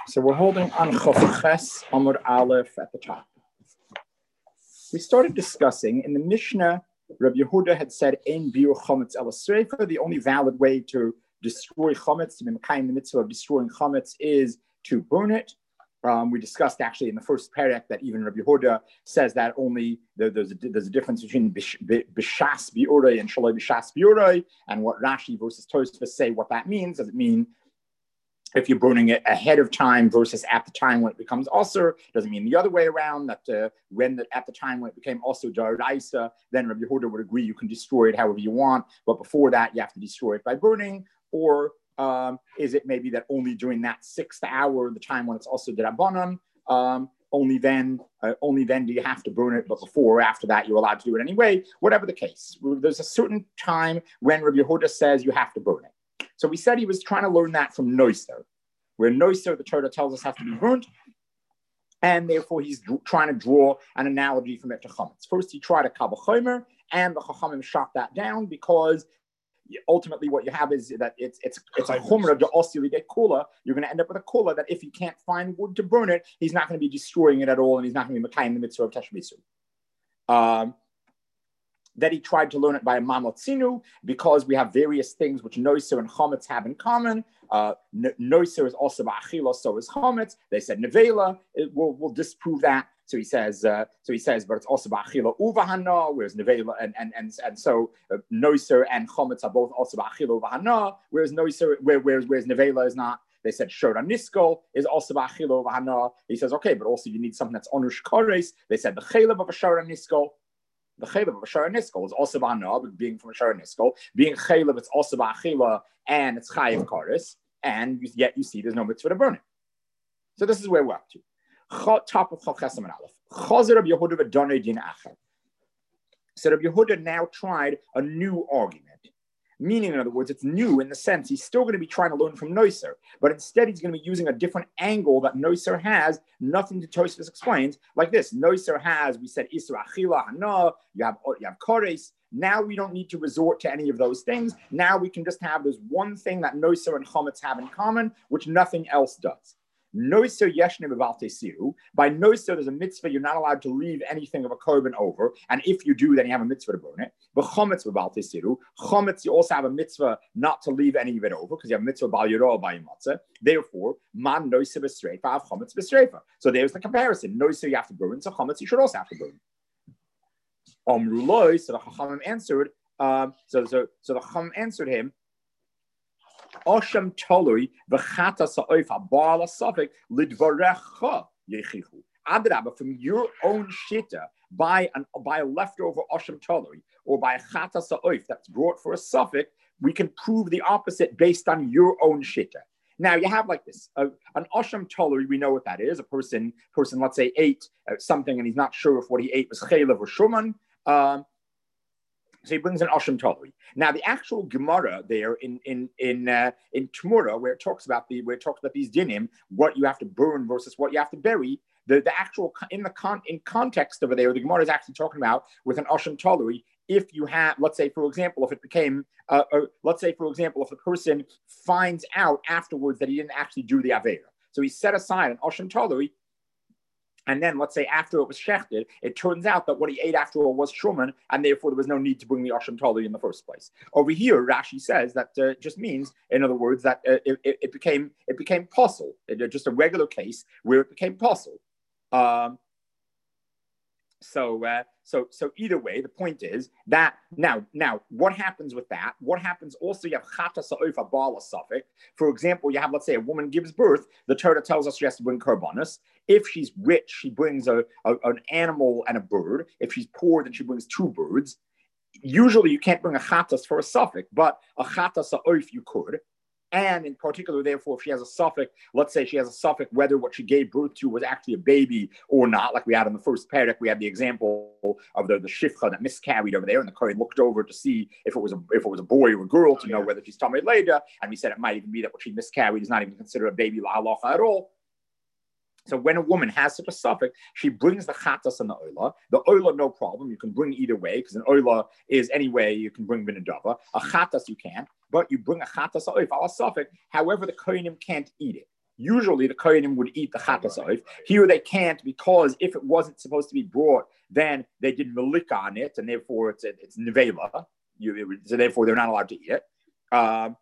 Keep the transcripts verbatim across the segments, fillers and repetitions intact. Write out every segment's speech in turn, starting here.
So we're holding on Chof Amud Aleph at the top. We started discussing in the Mishnah, Rabbi Yehuda had said, "Ein biur chametz el sreifa." The only valid way to destroy chametz, to be mekayim the mitzvah of destroying chametz, is to burn it. Um, we discussed actually in the first parak that even Rabbi Yehuda says that only there, there's, a, there's a difference between b'shas biurai and shaloi b'shas biurai, and what Rashi versus Tosfos say what that means. Does it mean if you're burning it ahead of time versus at the time when it becomes also? Doesn't mean the other way around, that uh, when the, at the time when it became also Daraisa, then Rabbi Yehuda would agree you can destroy it however you want, but before that you have to destroy it by burning. Or um, is it maybe that only during that sixth hour, the time when it's also Derabanan, um, only then uh, only then do you have to burn it, but before or after that you're allowed to do it anyway? Whatever the case, there's a certain time when Rabbi Yehuda says you have to burn it. So we said he was trying to learn that from Noiser, where Noiser, the Torah tells us, has to be burnt, and therefore he's d- trying to draw an analogy from it to chametz. First, he tried a kal v'chomer, and the Chachamim shot that down because ultimately what you have is that it's it's it's a chomer of the osili de kula. You're going to end up with a kula that if he can't find wood to burn it, he's not going to be destroying it at all, and he's not going to be mekayim the mitzvah of teshmisu. Um, That he tried to learn it by a mamotzinu, because we have various things which Noiser and Chametz have in common. Uh, Noiser is also ba'achila, so is Chametz. They said nevela will will disprove that. So he says, uh, so he says, but it's also ba'achila uvahana, whereas nevela and and and and so uh, Noiser and Chametz are both also ba'achila uvahana, whereas Noiser, where whereas whereas nevela is not. They said Shora Niskol is also ba'achila uvahana. He says, okay, but also you need something that's onush kares. They said the chaylev of a Shora Niskol. The chaylev of a shara niskol is also ba'ana, being from a shara niskol. Being chaylev, it's also ba'achila, and it's chayiv karis, and yet you see there's no mitzvah to burn it. So this is where we're up to. Top of Chol Chesam and Aleph. Chazer Rabbi Yehuda v'donei din acher. So Rabbi Yehuda now tried a new argument. Meaning, in other words, it's new in the sense he's still going to be trying to learn from Noiser, but instead he's going to be using a different angle that Noiser has, nothing to Tosfos explains, like this. Noiser has, we said, Isra Achila Hana, you have, you have Kores. Now we don't need to resort to any of those things. Now we can just have this one thing that Noiser and Chametz have in common, which nothing else does. Noiser yeshne bevalte siru. By Noiser, there's a mitzvah, you're not allowed to leave anything of a korban over, and if you do, then you have a mitzvah to burn it. But Chametz bevalte siru. Chametz, you also have a mitzvah not to leave any of it over, because you have a mitzvah bal yirah by matzah. Therefore, man Noiser b'streifa, have Chametz b'streifa. So there's the comparison. Noiser you have to burn, so Chametz you should also have to burn. Amru loy, so the Chachamim answered, um, so, so, so the Chachamim answered him, Osham tolui v'chata sa'oif ha'ba'al ha'safek lidvarecha yechichu. Adrabah, from your own shita, by an by a leftover osham tolui, or by a chata sa'oif that's brought for a suffix, we can prove the opposite based on your own shita. Now you have like this, uh, an osham tolui, we know what that is. A person, person, let's say, ate uh, something and he's not sure if what he ate was chaylev or shuman. Um, So he brings an Osham Tolui. Now, the actual Gemara there in in in uh, in Tmura, where it talks about the where it talks about these dinim, what you have to burn versus what you have to bury. The, the actual in the con, in context over there, the Gemara is actually talking about with an Osham Tolui. If you have, let's say, for example, if it became, uh, uh, let's say, for example, if the person finds out afterwards that he didn't actually do the Aveira, so he set aside an Osham Tolui. And then, let's say, after it was shechted, it turns out that what he ate after all was shuman, and therefore there was no need to bring the Osham Tolui in the first place. Over here, Rashi says that uh, just means, in other words, that uh, it, it, it became it became possible, it, just a regular case where it became possible. Um, so, uh, so, so either way, the point is that now, now, what happens with that? What happens also? You have chata sa'ofa bala suffix. For example, you have, let's say, a woman gives birth. The Torah tells us she has to bring korbanos. If she's rich, she brings a, a an animal and a bird. If she's poor, then she brings two birds. Usually, you can't bring a chatas for a suffix, but a chatas sa'of you could. And in particular, therefore, if she has a suffix, let's say she has a suffix, whether what she gave birth to was actually a baby or not, like we had in the first parak, we had the example of the, the shifcha that miscarried over there, and the Kohen looked over to see if it was a if it was a boy or a girl to oh, know yeah. whether she's tamei leda, and we said it might even be that what she miscarried is not even considered a baby la halacha at all. So when a woman has such a suffix, she brings the chatas and the oila. The oila, no problem. You can bring either way, because an oila is any way you can bring binadava. A chatas you can't, but you bring a chatas oif ala suffix. However, the kohenim can't eat it. usually the kohenim would eat the chatas oif. Here they can't, because if it wasn't supposed to be brought, then they did malika on it, and therefore it's it's nevela. You, so therefore they're not allowed to eat it. Um,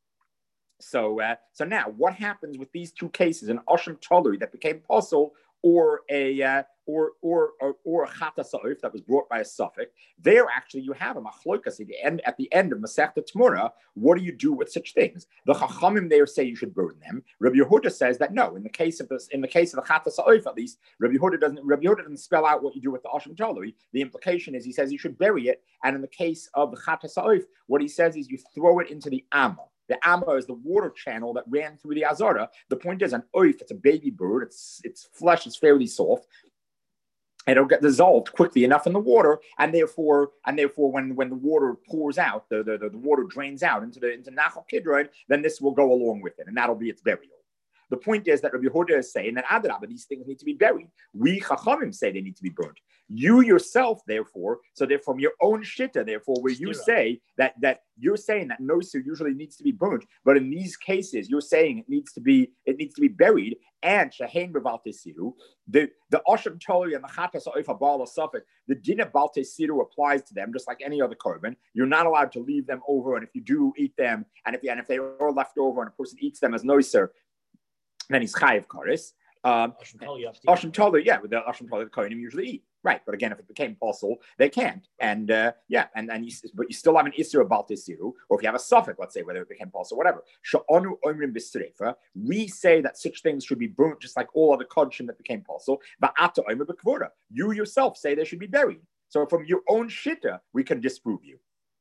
so uh, so now what happens with these two cases, an Oshem Tolui that became possible, or a uh, or or or, or a chatas ha'oif that was brought by a suffix? There, actually, you have a machlokas at the end at the end of Masechta Tmura. What do you do with such things? The Chachamim there say you should burn them. Rabbi Yehuda says that no. In the case of this, in the case of the chatas ha'oif, at least, Rabbi Yehuda doesn't. Rabbi Yehuda doesn't spell out what you do with the Oshem Tolui. The implication is he says you should bury it, and in the case of the chatas ha'oif, what he says is you throw it into the amma. The amma is the water channel that ran through the azara. The point is, an oif, it's a baby bird. Its its flesh is fairly soft. It'll get dissolved quickly enough in the water, and therefore, and therefore, when, when the water pours out, the, the, the water drains out into the into Nachal Kidron, then this will go along with it, and that'll be its burial. The point is that Rabbi Yehuda is saying that Adarabah, these things need to be buried. We Chachamim say they need to be burnt. You yourself, therefore, so they're from your own shitta, therefore, where you say that that you're saying that noser usually needs to be burnt, but in these cases, you're saying it needs to be it needs to be buried. And shahein b'baltesiru, the the Oshem Tolui and the chatas ha'oif habal suffix, the din of baltesiru applies to them just like any other korban. You're not allowed to leave them over, and if you do eat them, and if and if they are left over, and a person eats them as noser, then he's chayiv karis. Um, Oshem Tolui, yeah, with the Oshem Tolui, the kohenim usually eat, right? But again, if it became possible, they can't, and uh, yeah, and and you, but you still have an isur about tisiru, or if you have a suffix, let's say whether it became possible, whatever. Sha'onu omrim b'streifa, we say that such things should be burnt, just like all other kodshim that became possible. Ba'ata omer b'kvura, you yourself say they should be buried. So from your own shitta, we can disprove you.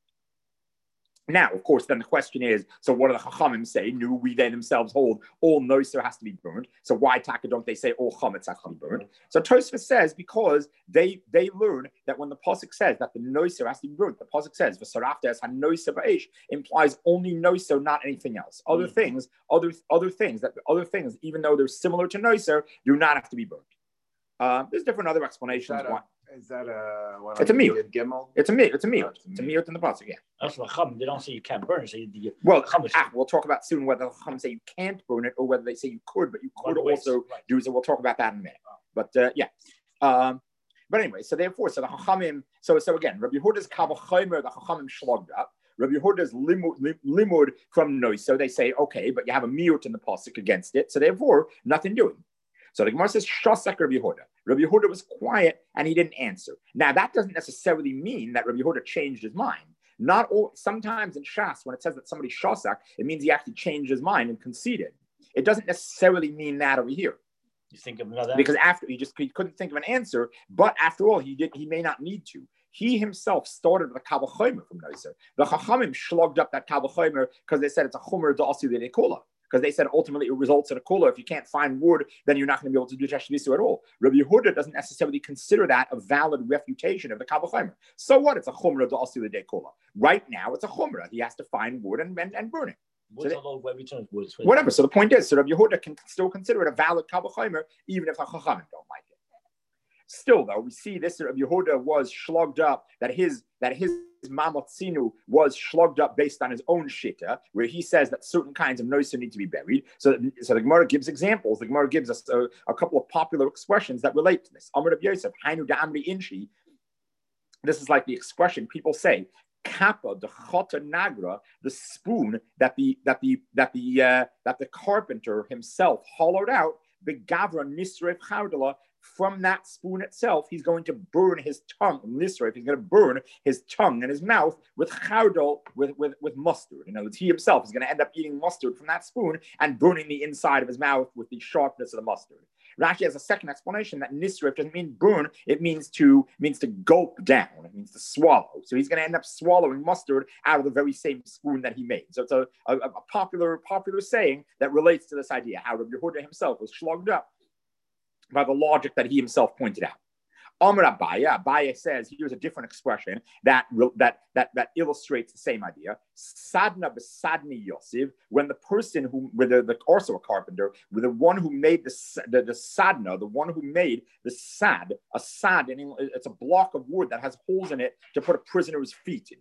Now, of course, then the question is, so what do the Chachamim say? No, we they themselves hold all noser has to be burned. So why taka don't they say all chametz has to be burned? So Tosfos says because they they learn that when the pasuk says that the noser has to be burned, the pasuk says v'sarafta es hanoser ba'esh implies only noser, not anything else. Other mm-hmm. things, other other things that other things, even though they're similar to noser, do not have to be burned. Uh, there's different other explanations. Is that a, is that a what it's a meal. Gimel? It's a meal. It's a meal. It's a meal in the pasuk. Yeah. That's the chum. They don't say you can't burn it. So you, well, ah, we'll talk about soon whether the chum say you can't burn it or whether they say you could, but you could well, also right. do so. We'll talk about that in a minute. Oh. But uh, yeah. Um, but anyway, so therefore, so the chachamim. So so again, Rabbi Yehuda's kavachomer, the chachamim shlogged up. Rabbi Yehuda's limud, limud from noise. So they say okay, but you have a miut in the pasuk against it. So therefore, nothing doing. So the Gemara says, Shasak Rabbi Yehuda. Rabbi Yehuda was quiet and he didn't answer. Now, that doesn't necessarily mean that Rabbi Yehuda changed his mind. Not all, sometimes in Shas, when it says that somebody Shasak, it means he actually changed his mind and conceded. It doesn't necessarily mean that over here. You think of another because after he just he couldn't think of an answer, but after all, he did he may not need to. He himself started with a Kal V'chomer from Noiser. The Chachamim shlugged up that Kal V'chomer because they said it's a Chomer Da'asi L'Dekula. Because they said ultimately it results in a kula. If you can't find wood, then you're not going to be able to do Teshvisu at all. Rabbi Yehuda doesn't necessarily consider that a valid refutation of the Kal V'chomer. So what? It's a chumrah d'asi l'dei kula. Right now, it's a chumrah. He has to find wood and, and, and burn it. So they, wood, whatever. So the point is, so Rabbi Yehuda can still consider it a valid Kal V'chomer, even if the Chachamim don't like it. Still, though, we see this Rabbi Yehuda was shlugged up, that his that his Mamatzinu was shlugged up based on his own shita, where he says that certain kinds of noiser need to be buried. So, so the Gemara gives examples. The Gemara gives us a, a couple of popular expressions that relate to this. Amar Rabbi Yosef, Hainu da'amri inshi. This is like the expression people say, kappa, the chota nagra, the spoon that the that the that the uh, that the carpenter himself hollowed out, begavra nisref chardala. From that spoon itself, he's going to burn his tongue, nisref, he's going to burn his tongue and his mouth with chardal, with, with, with mustard. In other words, he himself is going to end up eating mustard from that spoon and burning the inside of his mouth with the sharpness of the mustard. Rashi has a second explanation that nisref doesn't mean burn, it means to means to gulp down, it means to swallow. So he's going to end up swallowing mustard out of the very same spoon that he made. So it's a, a, a popular popular saying that relates to this idea, how Rabbi Yehuda himself was slugged up by the logic that he himself pointed out. Amar Abaya, Abaya says, here's a different expression that, that, that, that illustrates the same idea. Sadna b'sadni Yosef, when the person who, with the, the, also a carpenter, with the one who made the, the, the sadna, the one who made the sad, a sad, it's a block of wood that has holes in it to put a prisoner's feet into.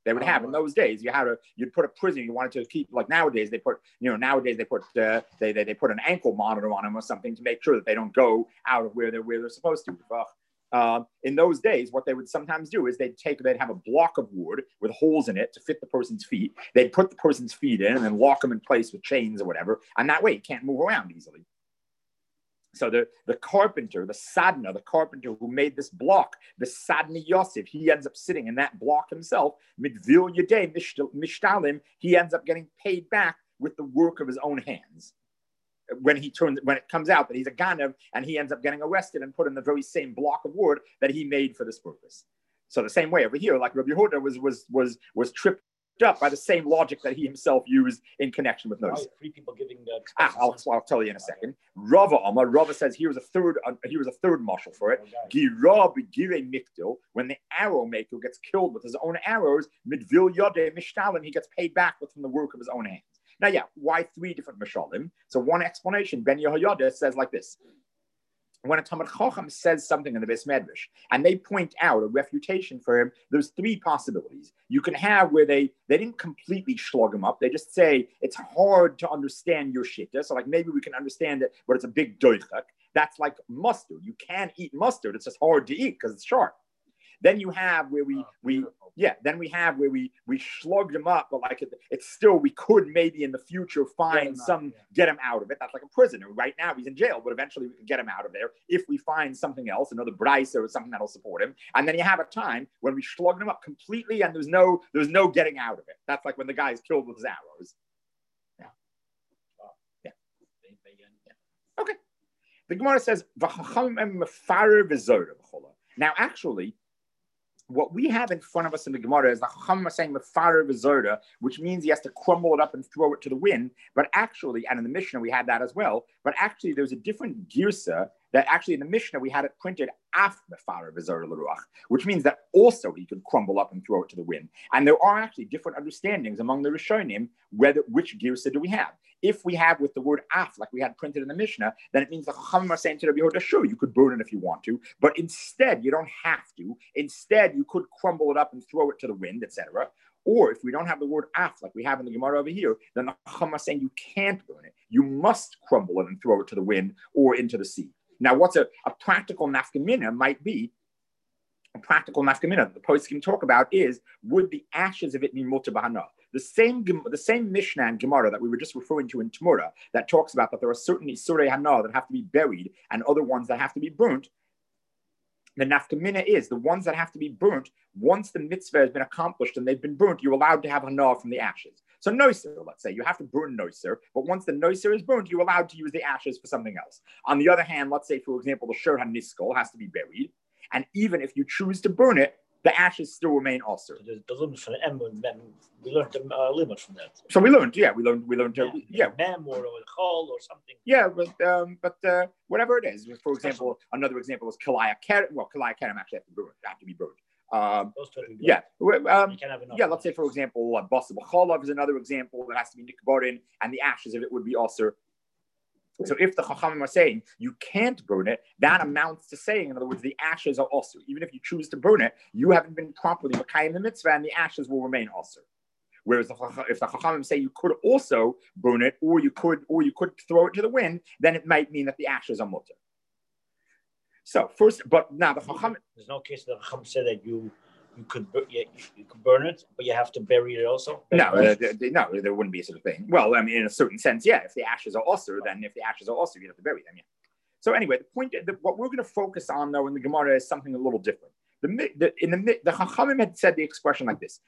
They would have in those days. You had a you'd put a prisoner. You wanted to keep like nowadays they put you know nowadays they put uh, they, they they put an ankle monitor on them or something to make sure that they don't go out of where they're where they're supposed to. Uh, in those days, what they would sometimes do is they'd take they'd have a block of wood with holes in it to fit the person's feet. They'd put the person's feet in and then lock them in place with chains or whatever, and that way you can't move around easily. So the, the carpenter, the Sadna, the carpenter who made this block, the Sadna Yosef, he ends up sitting in that block himself. Midvil Yadei Mishtalim, he ends up getting paid back with the work of his own hands. When he turns, when it comes out that he's a Ganav and he ends up getting arrested and put in the very same block of wood that he made for this purpose. So the same way over here, like Rabbi Yehuda was was was was tripped up by the same logic that he himself used in connection with those. Three people giving the. Ah, I'll, I'll tell you in a second. Rava Amar, Rava says here's a third. Uh, here's a third marshal for it. Gira begire mikdil. When the arrow maker gets killed with his own arrows, midvil yade mishtalim, he gets paid back with from the work of his own hands. Now, yeah, why three different mishalim? So one explanation, Ben Yehoyada says like this. When a Talmid Chacham says something in the Beis Medrash, and they point out a refutation for him, there's three possibilities. You can have where they, they didn't completely slug him up. They just say, it's hard to understand your shitta. So like maybe we can understand it, but it's a big doichak. That's like mustard. You can eat mustard. It's just hard to eat because it's sharp. Then you have where we, oh, we yeah, then we have where we we slugged him up, but like it, it's still, we could maybe in the future find get some, out, yeah. get him out of it. That's like a prisoner. Right now he's in jail, but eventually we can get him out of there if we find something else, another bryce or something that'll support him. And then you have a time when we slugged him up completely and there's no, there's no getting out of it. That's like when the guy is killed with his arrows. Yeah. Yeah. yeah. Okay. The Gemara says, now actually, what we have in front of us in the Gemara is the Chacham saying Mefarer v'Zorda, which means he has to crumble it up and throw it to the wind. But actually, and in the Mishnah we had that as well, but actually there's a different girsa that actually in the Mishnah we had it printed af Mefarer v'Zorda l'ruach, which means that also he could crumble up and throw it to the wind. And there are actually different understandings among the Rishonim whether which girsa do we have. If we have with the word af, like we had printed in the Mishnah, then it means the Chachamim are saying to Rabbi Yehuda, sure, you could burn it if you want to, but instead, you don't have to. Instead, you could crumble it up and throw it to the wind, et cetera. Or if we don't have the word af, like we have in the Gemara over here, then the Chachamim are saying you can't burn it. You must crumble it and throw it to the wind or into the sea. Now, what's a, a practical nafkamina might be, a practical nafkamina that the poets can talk about is, would the ashes of it be mutar b'hana? The same, the same Mishnah and Gemara that we were just referring to in Tamura that talks about that there are certain Isurei Hana that have to be buried and other ones that have to be burnt. The nafkamina is the ones that have to be burnt. Once the mitzvah has been accomplished and they've been burnt, you're allowed to have Hana from the ashes. So noiser, let's say, you have to burn noiser, but once the noiser is burnt, you're allowed to use the ashes for something else. On the other hand, let's say, for example, the shur haniskol has to be buried. And even if you choose to burn it, the ashes still remain also. So the limit from the M, we learned a uh, limit from that. So we learned, yeah, we learned, we learned, yeah, to, yeah, mem or a chol or something. Yeah, but um, but uh, whatever it is. For example, another example is kalaya kerem. Well, kalaya kerem actually have to be burned. Have to be burned. Um, yeah, um, yeah. Let's say, for example, uh, basa b'cholav is another example that has to be nikbarin, and the ashes of it would be also. So if the Chachamim are saying you can't burn it, that amounts to saying, in other words, the ashes are also. Even if you choose to burn it, you haven't been properly makayim the mitzvah, and the ashes will remain also. Whereas the, if the Chachamim say you could also burn it, or you could, or you could throw it to the wind, then it might mean that the ashes are mutter. So first, but now the Chachamim. There's no case that the Chachamim said that you. You could you, you could burn it, but you have to bury it also. No, uh, no, there wouldn't be such a thing. Well, I mean, in a certain sense, yeah. If the ashes are also, then if the ashes are also, you have to bury them. Yeah. So anyway, the point, the, what we're going to focus on though in the Gemara is something a little different. The, the in the the Chachamim had said the expression like this: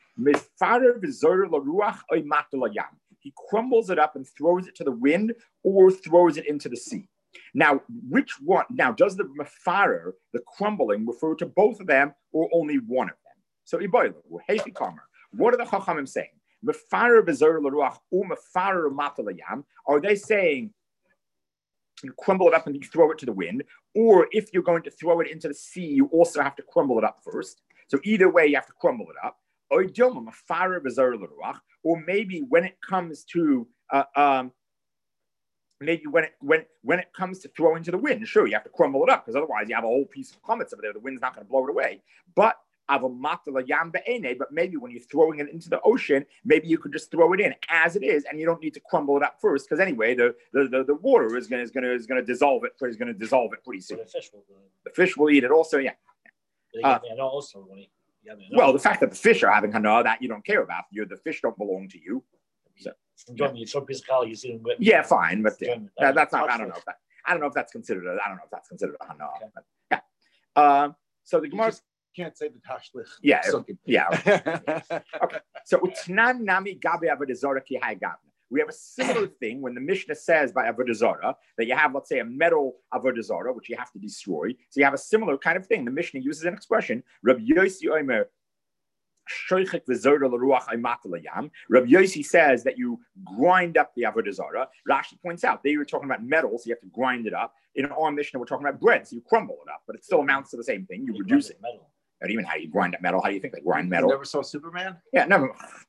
he crumbles it up and throws it to the wind, or throws it into the sea. Now, which one? Now, does the mefarer, the crumbling, refer to both of them or only one of them? So, Iboilu, Heifi Karmer, what are the Chachamim saying? Mefarer bezer l'ruach or mefarer matalayam? Are they saying you crumble it up and you throw it to the wind? Or if you're going to throw it into the sea, you also have to crumble it up first. So either way, you have to crumble it up. Or mefarer bezer l'ruach, or maybe when it comes to uh, um, maybe when it when when it comes to throwing to the wind, sure, you have to crumble it up because otherwise you have a whole piece of chametz over there. The wind's not going to blow it away. But But maybe when you're throwing it into the ocean, maybe you could just throw it in as it is, and you don't need to crumble it up first, because anyway, the, the, the, the water is gonna is gonna is gonna dissolve it. Is gonna dissolve it pretty soon. The fish will. The fish will eat it also. Yeah. Uh, also, when he, well, the fact that the fish are having hana, that you don't care about. You the fish don't belong to you. So, yeah. yeah, fine, but yeah, that, that's not. I don't know if that. I don't know if that's considered. A, I don't know if that's considered a hana. Okay. But, yeah. Um, so the Gemara. Can't say the tashlich. Yeah, yeah. Okay. So utnan nami gabe avodah zara ki hay gavna. We have a similar thing when the Mishnah says by avodah zara that you have, let's say, a metal avodah zara which you have to destroy. So you have a similar kind of thing. The Mishnah uses an expression. Rabbi Yossi Omer shoichek v'zara l'ruach aymat l'yam. Rabbi Yossi says that you grind up the avodah zara. Rashi points out they were talking about metal, so you have to grind it up. In our Mishnah, we're talking about bread, so you crumble it up, but it still amounts to the same thing. You, you reduce it. Metal. Or even how you grind up metal. How do you think they grind metal? You never saw Superman? Yeah, never.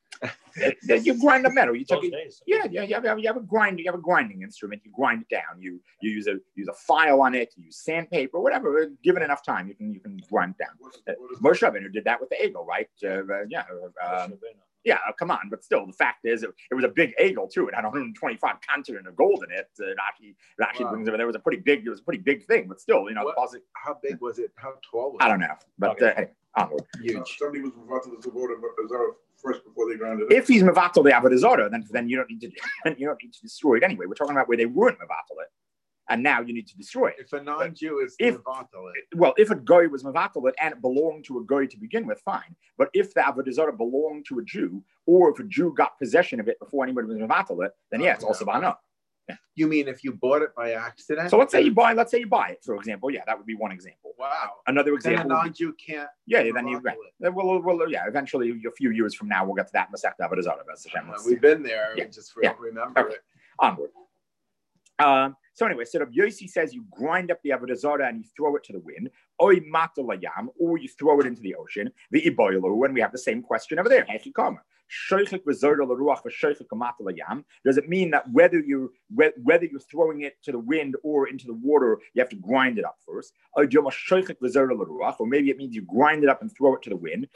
You grind up metal. You took it, yeah, yeah. You have, you have a grind. You have a grinding instrument. You grind it down. You you use a use a file on it. You use sandpaper, whatever. Given enough time, you can you can grind it down. Uh, Moshe Rabbeinu did that with the egel, right? Uh, uh, yeah. Uh, Yeah, come on, but still, the fact is, it, it was a big egel too. It had one hundred twenty-five continent of gold in it. Uh, Rashi, Rashi wow. brings it. There was a pretty big, it was a pretty big thing, but still, you know, what, positive, how big was it? How tall was it? I don't know, but okay. uh, anyway, onward. Huge. Uh, somebody was mevatel the avodah zara first before they ground it up. If he's mevatel the avodah zara, then then you don't need to you don't need to destroy it anyway. We're talking about where they weren't mevatel it, and now you need to destroy it. If a non-Jew is if, mevatel it, well, if a goy was mevatel it and it belonged to a goy to begin with, fine. But if the avodah zara belonged to a Jew, or if a Jew got possession of it before anybody was mevatel it, then yeah, it's also bana. Yeah. You mean if you bought it by accident? So let's say you buy, let's say you buy it, for example. Yeah, that would be one example. Wow. Another example. Then a non-Jew be, can't. Yeah, then you. Right. Well, well, yeah. Eventually, a few years from now, we'll get to that Masechta Avodah Zara. Uh, we've been there. Yeah. We just yeah. remember okay. it. Onward. Um, so anyway, so Rabbi Yossi says you grind up the avodah zara and you throw it to the wind, or you throw it into the ocean. The iboilu, and we have the same question over there. Does it mean that whether you whether you're throwing it to the wind or into the water, you have to grind it up first? Or maybe it means you grind it up and throw it to the wind.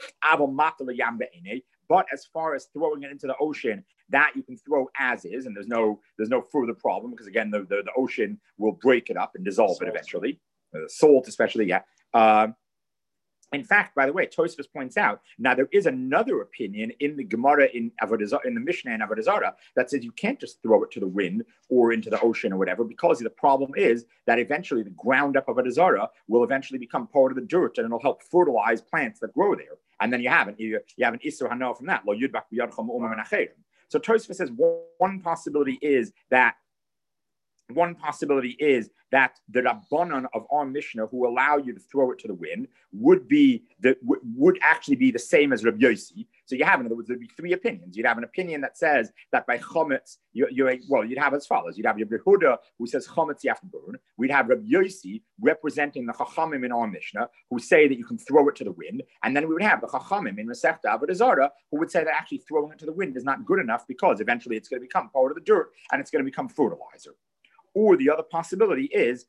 But as far as throwing it into the ocean, that you can throw as is, and there's no there's no further problem because again the, the, the ocean will break it up and dissolve salt. it eventually. Uh, salt, especially, yeah. Um, in fact, by the way, Tosfos points out now there is another opinion in the Gemara in Avodah Zara, in the Mishnah in Avodah Zara that says you can't just throw it to the wind or into the ocean or whatever, because the problem is that eventually the ground up of Avodah Zara will eventually become part of the dirt and it'll help fertilize plants that grow there. And then you have an you, you have an Isur Hana from that. Lo yudbak b'yadchem u'mem menachem. So Tosfos says one possibility is that one possibility is that the Rabbanon of our Mishnah who allow you to throw it to the wind would be the w- would actually be the same as Rabbi Yossi. So you have, in other words, there'd be three opinions. You'd have an opinion that says that by chametz, you, you well, you'd have as follows. You'd have Rabbi Yehuda who says chametz you have to burn. We'd have Rabbi Yossi representing the Chachamim in our Mishnah who say that you can throw it to the wind, and then we would have the Chachamim in Masechta Avodah Zara who would say that actually throwing it to the wind is not good enough because eventually it's going to become part of the dirt and it's going to become fertilizer. Or the other possibility is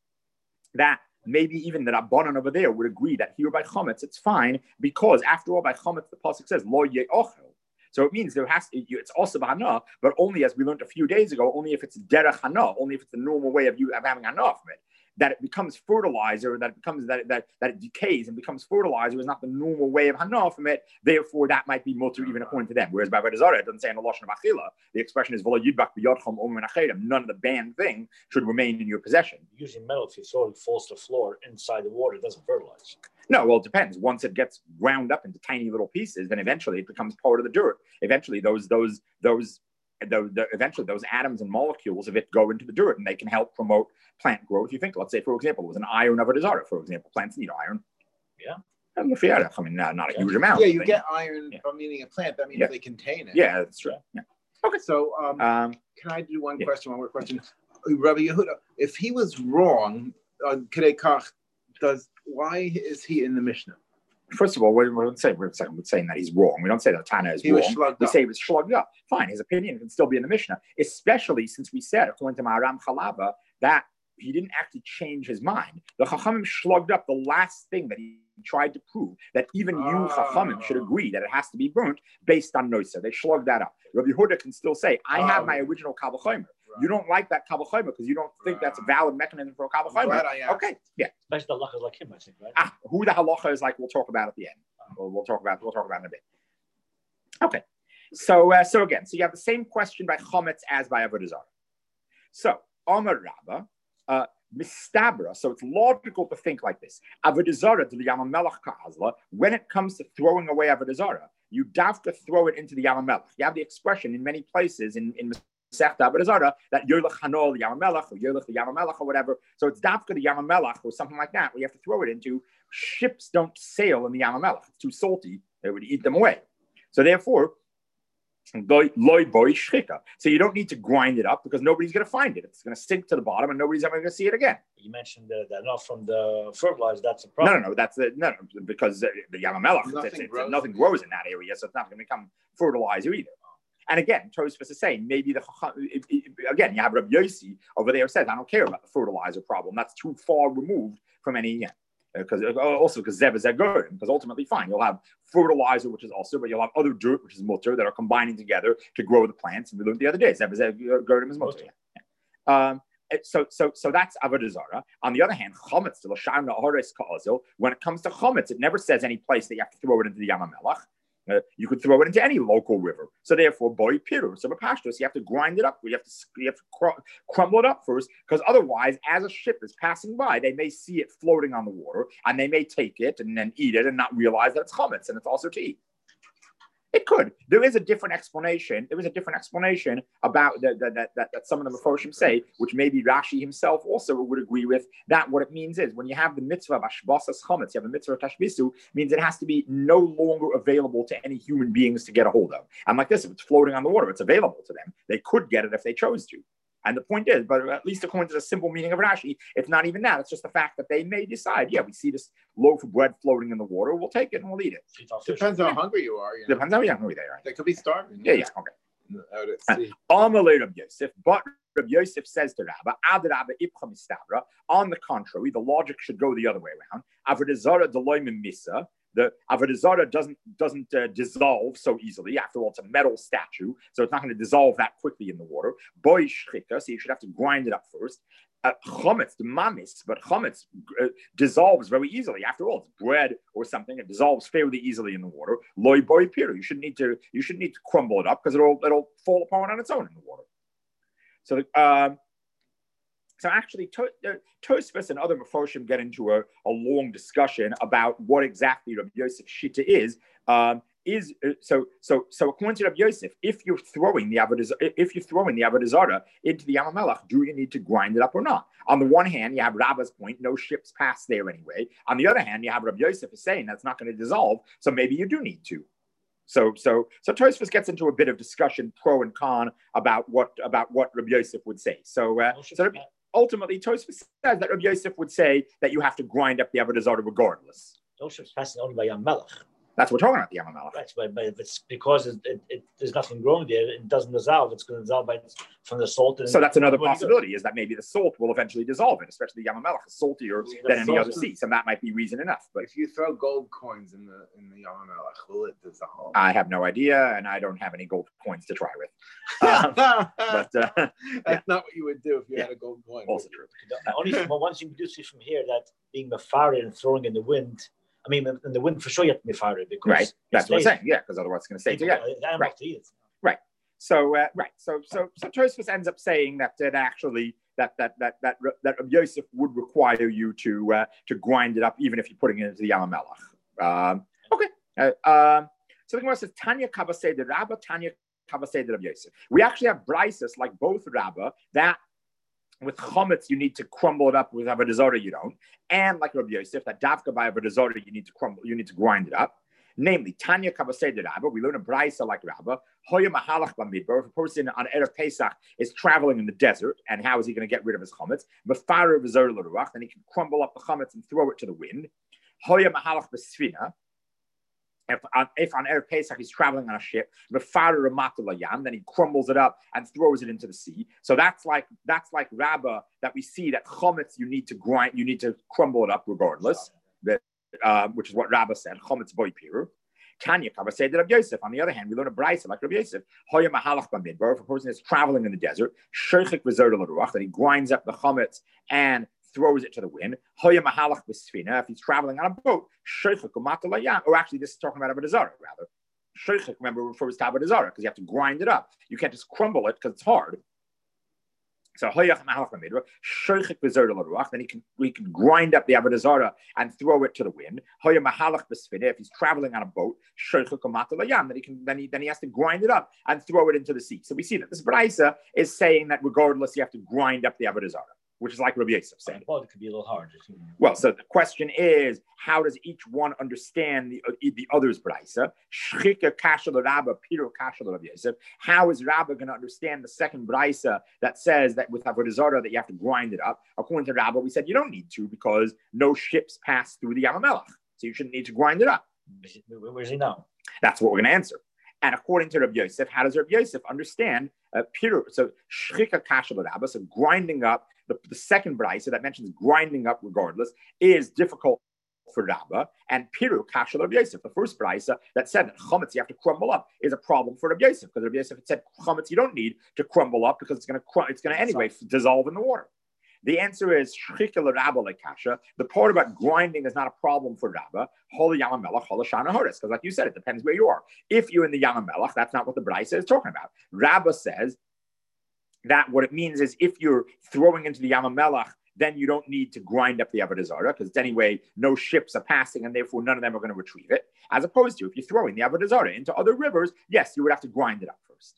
that maybe even the Rabbanon over there would agree that here by Chometz it's fine because after all by Chometz the pasuk says Lo ye'ochel. So it means there has to, it's also Hana, but only as we learned a few days ago, only if it's derech Hana, only if it's the normal way of you of having Hana from it. That it becomes fertilizer, that it becomes that that that it decays and becomes fertilizer is not the normal way of hana from it. Therefore, that might be mutter even according to them. Whereas by Avodah Zara, it doesn't say in the lashon of achila. The expression is v'lo yidbak b'yadchem u'mem menachem. None of the banned thing should remain in your possession. Using metal, if you throw it falls to the floor inside the water, it doesn't fertilize. No, well, it depends. Once it gets ground up into tiny little pieces, then eventually it becomes part of the dirt. Eventually, those those those. The, the, eventually those atoms and molecules of it go into the dirt and they can help promote plant growth. You think, let's say, for example, it was an iron of Avodah Zara, for example. Plants need iron. Yeah. I mean, not, not a huge amount. Yeah, you get iron yeah. from eating a plant. That means yeah. they contain it. Yeah, that's true. Yeah. Okay. So um, um, can I do one yeah. question, one more question? Rabbi Yehuda, if he was wrong on Kedei Kach, does, why is he in the Mishnah? First of all, we don't say we're saying that he's wrong. We don't say that Tana is he wrong. Was we up. say he was shlugged up. Fine, his opinion can still be in the Mishnah, especially since we said, according to Maharam Chalaba, that he didn't actually change his mind. The Chachamim shlugged up the last thing that he tried to prove that even you, Oh. Chachamim, should agree that it has to be burnt based on Noisa. They slugged that up. Rabbi Yehuda can still say, I have Oh. my original Kal V'chomer. Right. You don't like that Kal V'chomer because you don't think that's a valid mechanism for a Kal I'm glad V'chomer. I asked. Okay, yeah. Especially the luck is like him, I think, right? Ah, who the halacha is like, we'll talk about at the end. We'll, we'll talk about we'll talk about it in a bit. Okay, so uh, so again, so you have the same question by Chometz as by Avodah Zarah. So Amar Rabba, uh, Mistabra. So it's logical to think like this: Avodah Zarah to the Yam Melech Ka'azla. When it comes to throwing away Avodah Zarah, you have to throw it into the Yam Melech. You have the expression in many places in in Masechta Avodah Zarah that Yolech Hanol Yam Melech or Yolech the Yam Melech or whatever. So it's dafka the Yam Melech or something like that. We have to throw it into. Ships don't sail in the Yam Melech. It's too salty. They would eat them away. So therefore, loy boy shchika. So you don't need to grind it up because nobody's going to find it. It's going to sink to the bottom and nobody's ever going to see it again. You mentioned the, the not from the fertilizer. That's a No, problem. no, no. That's the, no, no, because the Yam Melech, Nothing it's, it's, grows. nothing grows in that area, so it's not going to become fertilizer either. And again, Tosfos is saying maybe the it, it, again you have Rabbi Yossi over there says I don't care about the fertilizer problem. That's too far removed from any. Yeah. Because uh, also because zev is zagorim, because ultimately fine, you'll have fertilizer, which is also, but you'll have other dirt, which is mutter, that are combining together to grow the plants. And we learned the other day, zev is zagorim is mutter. Yeah. Um, so so so that's avodah zarah. On the other hand, chametz when it comes to chametz, it never says any place that you have to throw it into the Yam Melech. Uh, you could throw it into any local river. So therefore, boy piru. So pashtos, you have to grind it up. You have to you have to cr- crumble it up first, because otherwise, as a ship is passing by, they may see it floating on the water, and they may take it and then eat it and not realize that it's chametz and it's also to eat. It could. There is a different explanation. There is a different explanation about that that, that, that, that some of the Mefoshim say, which maybe Rashi himself also would agree with, that what it means is when you have the mitzvah of Ashbasas Chametz, you have a mitzvah of Tashbisu, means it has to be no longer available to any human beings to get a hold of. And like this, if it's floating on the water, it's available to them. They could get it if they chose to. And the point is, but at least according to the simple meaning of Rashi, it's not even that. It's just the fact that they may decide, yeah, we see this loaf of bread floating in the water, we'll take it and we'll eat it. Depends how hungry you are. You know? Depends how hungry they are. They could be starving. Yeah, yeah, okay. Out at sea. Amalei Rabbi Yosef, but Rabbi Yosef says to Rabba, Ad Rabba Ipcha Mistabra. On the contrary, the logic should go the other way around. Avodah Zarah deloy mimisa. The Avodah Zarah doesn't doesn't uh, dissolve so easily. After all, it's a metal statue, so it's not going to dissolve that quickly in the water. Boy shchika, so you should have to grind it up first. Uh, chametz, the mamis, but chametz uh, dissolves very easily. After all, it's bread or something; it dissolves fairly easily in the water. Loy boy piru, you should need to you should need to crumble it up because it'll it'll fall apart on its own in the water. So the. Um, So actually, to, uh, Tosfos and other Mefoshim get into a, a long discussion about what exactly Rabbi Yosef Shita is. Um, is uh, so so so according to Rabbi Yosef, if you're throwing the avodah if you're throwing the avodah zarah into the Yam Melech, do you need to grind it up or not? On the one hand, you have Rabba's point: no ships pass there anyway. On the other hand, you have Rabbi Yosef is saying that's not going to dissolve, so maybe you do need to. So so so Tosfos gets into a bit of discussion, pro and con, about what about what Rabbi Yosef would say. So uh, so. Ultimately, Tosfos says that Rabbi Yosef would say that you have to grind up the avodah zarah regardless. Those ships passing only by Yam Melech. That's what we're talking about, the Yam Melech. Right, but, but if it's because it, it, it, there's nothing growing there, it doesn't dissolve. It's going to dissolve by, from the salt. And so that's another possibility, is that maybe the salt will eventually dissolve it, especially the Yam Melech is saltier yeah, than any other sea. So that might be reason enough. But if you throw gold coins in the in the Yam Melech, will it dissolve? I have no idea, and I don't have any gold coins to try with. Um, but uh, that's yeah. not what you would do if you yeah. had a gold coin. Also true. The only well, one thing you do see from here that being mafari and throwing in the wind. I mean, in the wind for sure you have to mafari because right. That's what I'm saying. Yeah, because otherwise it's going to stay together. Right. To eat. Right. So uh, right. So so so Tosfos ends up saying that that actually that that that that that Rabbi Yosef would require you to uh, to grind it up even if you're putting it into the Yam Melech. Um, okay. Uh, um, so the Gemara says Tanya Kabasei de Rabba, Tanya Kabasei de Rabbi Yosef. We actually have brises like both Rabba that. With chametz, you need to crumble it up. With avodah zarah, you don't. And like Rabbi Yosef, that davka by avodah zarah, you need to crumble, you need to grind it up. Namely, Tanya Kabasei de Rabba, we learn a brisa like Rabba. Hoya mahalach b'midbar. If a person on erev Pesach is traveling in the desert, and how is he going to get rid of his chametz? Mefara v'zar l'ruach, then he can crumble up the chametz and throw it to the wind. Hoya mahalach b'sfina. If on, if on Erev Pesach he's traveling on a ship, then he crumbles it up and throws it into the sea. So that's like that's like Rabba that we see that chametz you need to grind, you need to crumble it up regardless. uh, which is what Rabbah said, chometz boy piru. Tanya Kaba said that Rabbi Yosef. On the other hand, we learn a brayso like Rabbi Yosef. Hoya mahalach b'midbar. If a person is traveling in the desert, sheichik v'zer l'ruach, that he grinds up the chometz and throws it to the wind. Hoya mahalach b'sfina. If he's traveling on a boat, sheichik umata layam. Or actually, this is talking about avodah zarah rather. Sheichik, remember, refers to avodah zarah because you have to grind it up. You can't just crumble it because it's hard. So hoyach mahalach b'midbar, sheichik v'zer l'ruach. Then he can we can grind up the avodah zarah and throw it to the wind. Hoya mahalach b'sfina. If he's traveling on a boat, sheichik umata layam. Then he can then he then he has to grind it up and throw it into the sea. So we see that this brayso is saying that regardless, you have to grind up the avodah zarah, which is like Rabbi Yosef saying. Well, it could be a little hard. Well, so the question is, how does each one understand the, uh, the other's brayso? Shchika kasha l'Rabba, Piro kasha l'Rabbi Yosef. How is Rabba going to understand the second brayso that says that with avodah zarah that you have to grind it up? According to Rabba, we said you don't need to because no ships pass through the Yam HaMelech, so you shouldn't need to grind it up. Where's he now? That's what we're going to answer. And according to Rabbi Yosef, how does Rabbi Yosef understand uh, Piro? So shchika kasha l'Rabba, so grinding up. The, the second brayso that mentions grinding up regardless is difficult for Rabba, and Piru kasha Rabbi Yosef. The first brayso that said that chametz you have to crumble up is a problem for Rabbi Yosef because Rabbi Yosef had said chametz you don't need to crumble up because it's going to it's going to anyway dissolve in the water. The answer is shchika l'Rabba lekasha. The part about grinding is not a problem for Rabba. Holy Yam HaMelech, holy Shana Horis, because like you said, it depends where you are. If you're in the Yam HaMelech, that's not what the brayso is talking about. Rabba says that what it means is if you're throwing into the Yam HaMelech, then you don't need to grind up the avodah zarah because anyway, no ships are passing and therefore none of them are going to retrieve it. As opposed to if you're throwing the avodah zarah into other rivers, yes, you would have to grind it up first.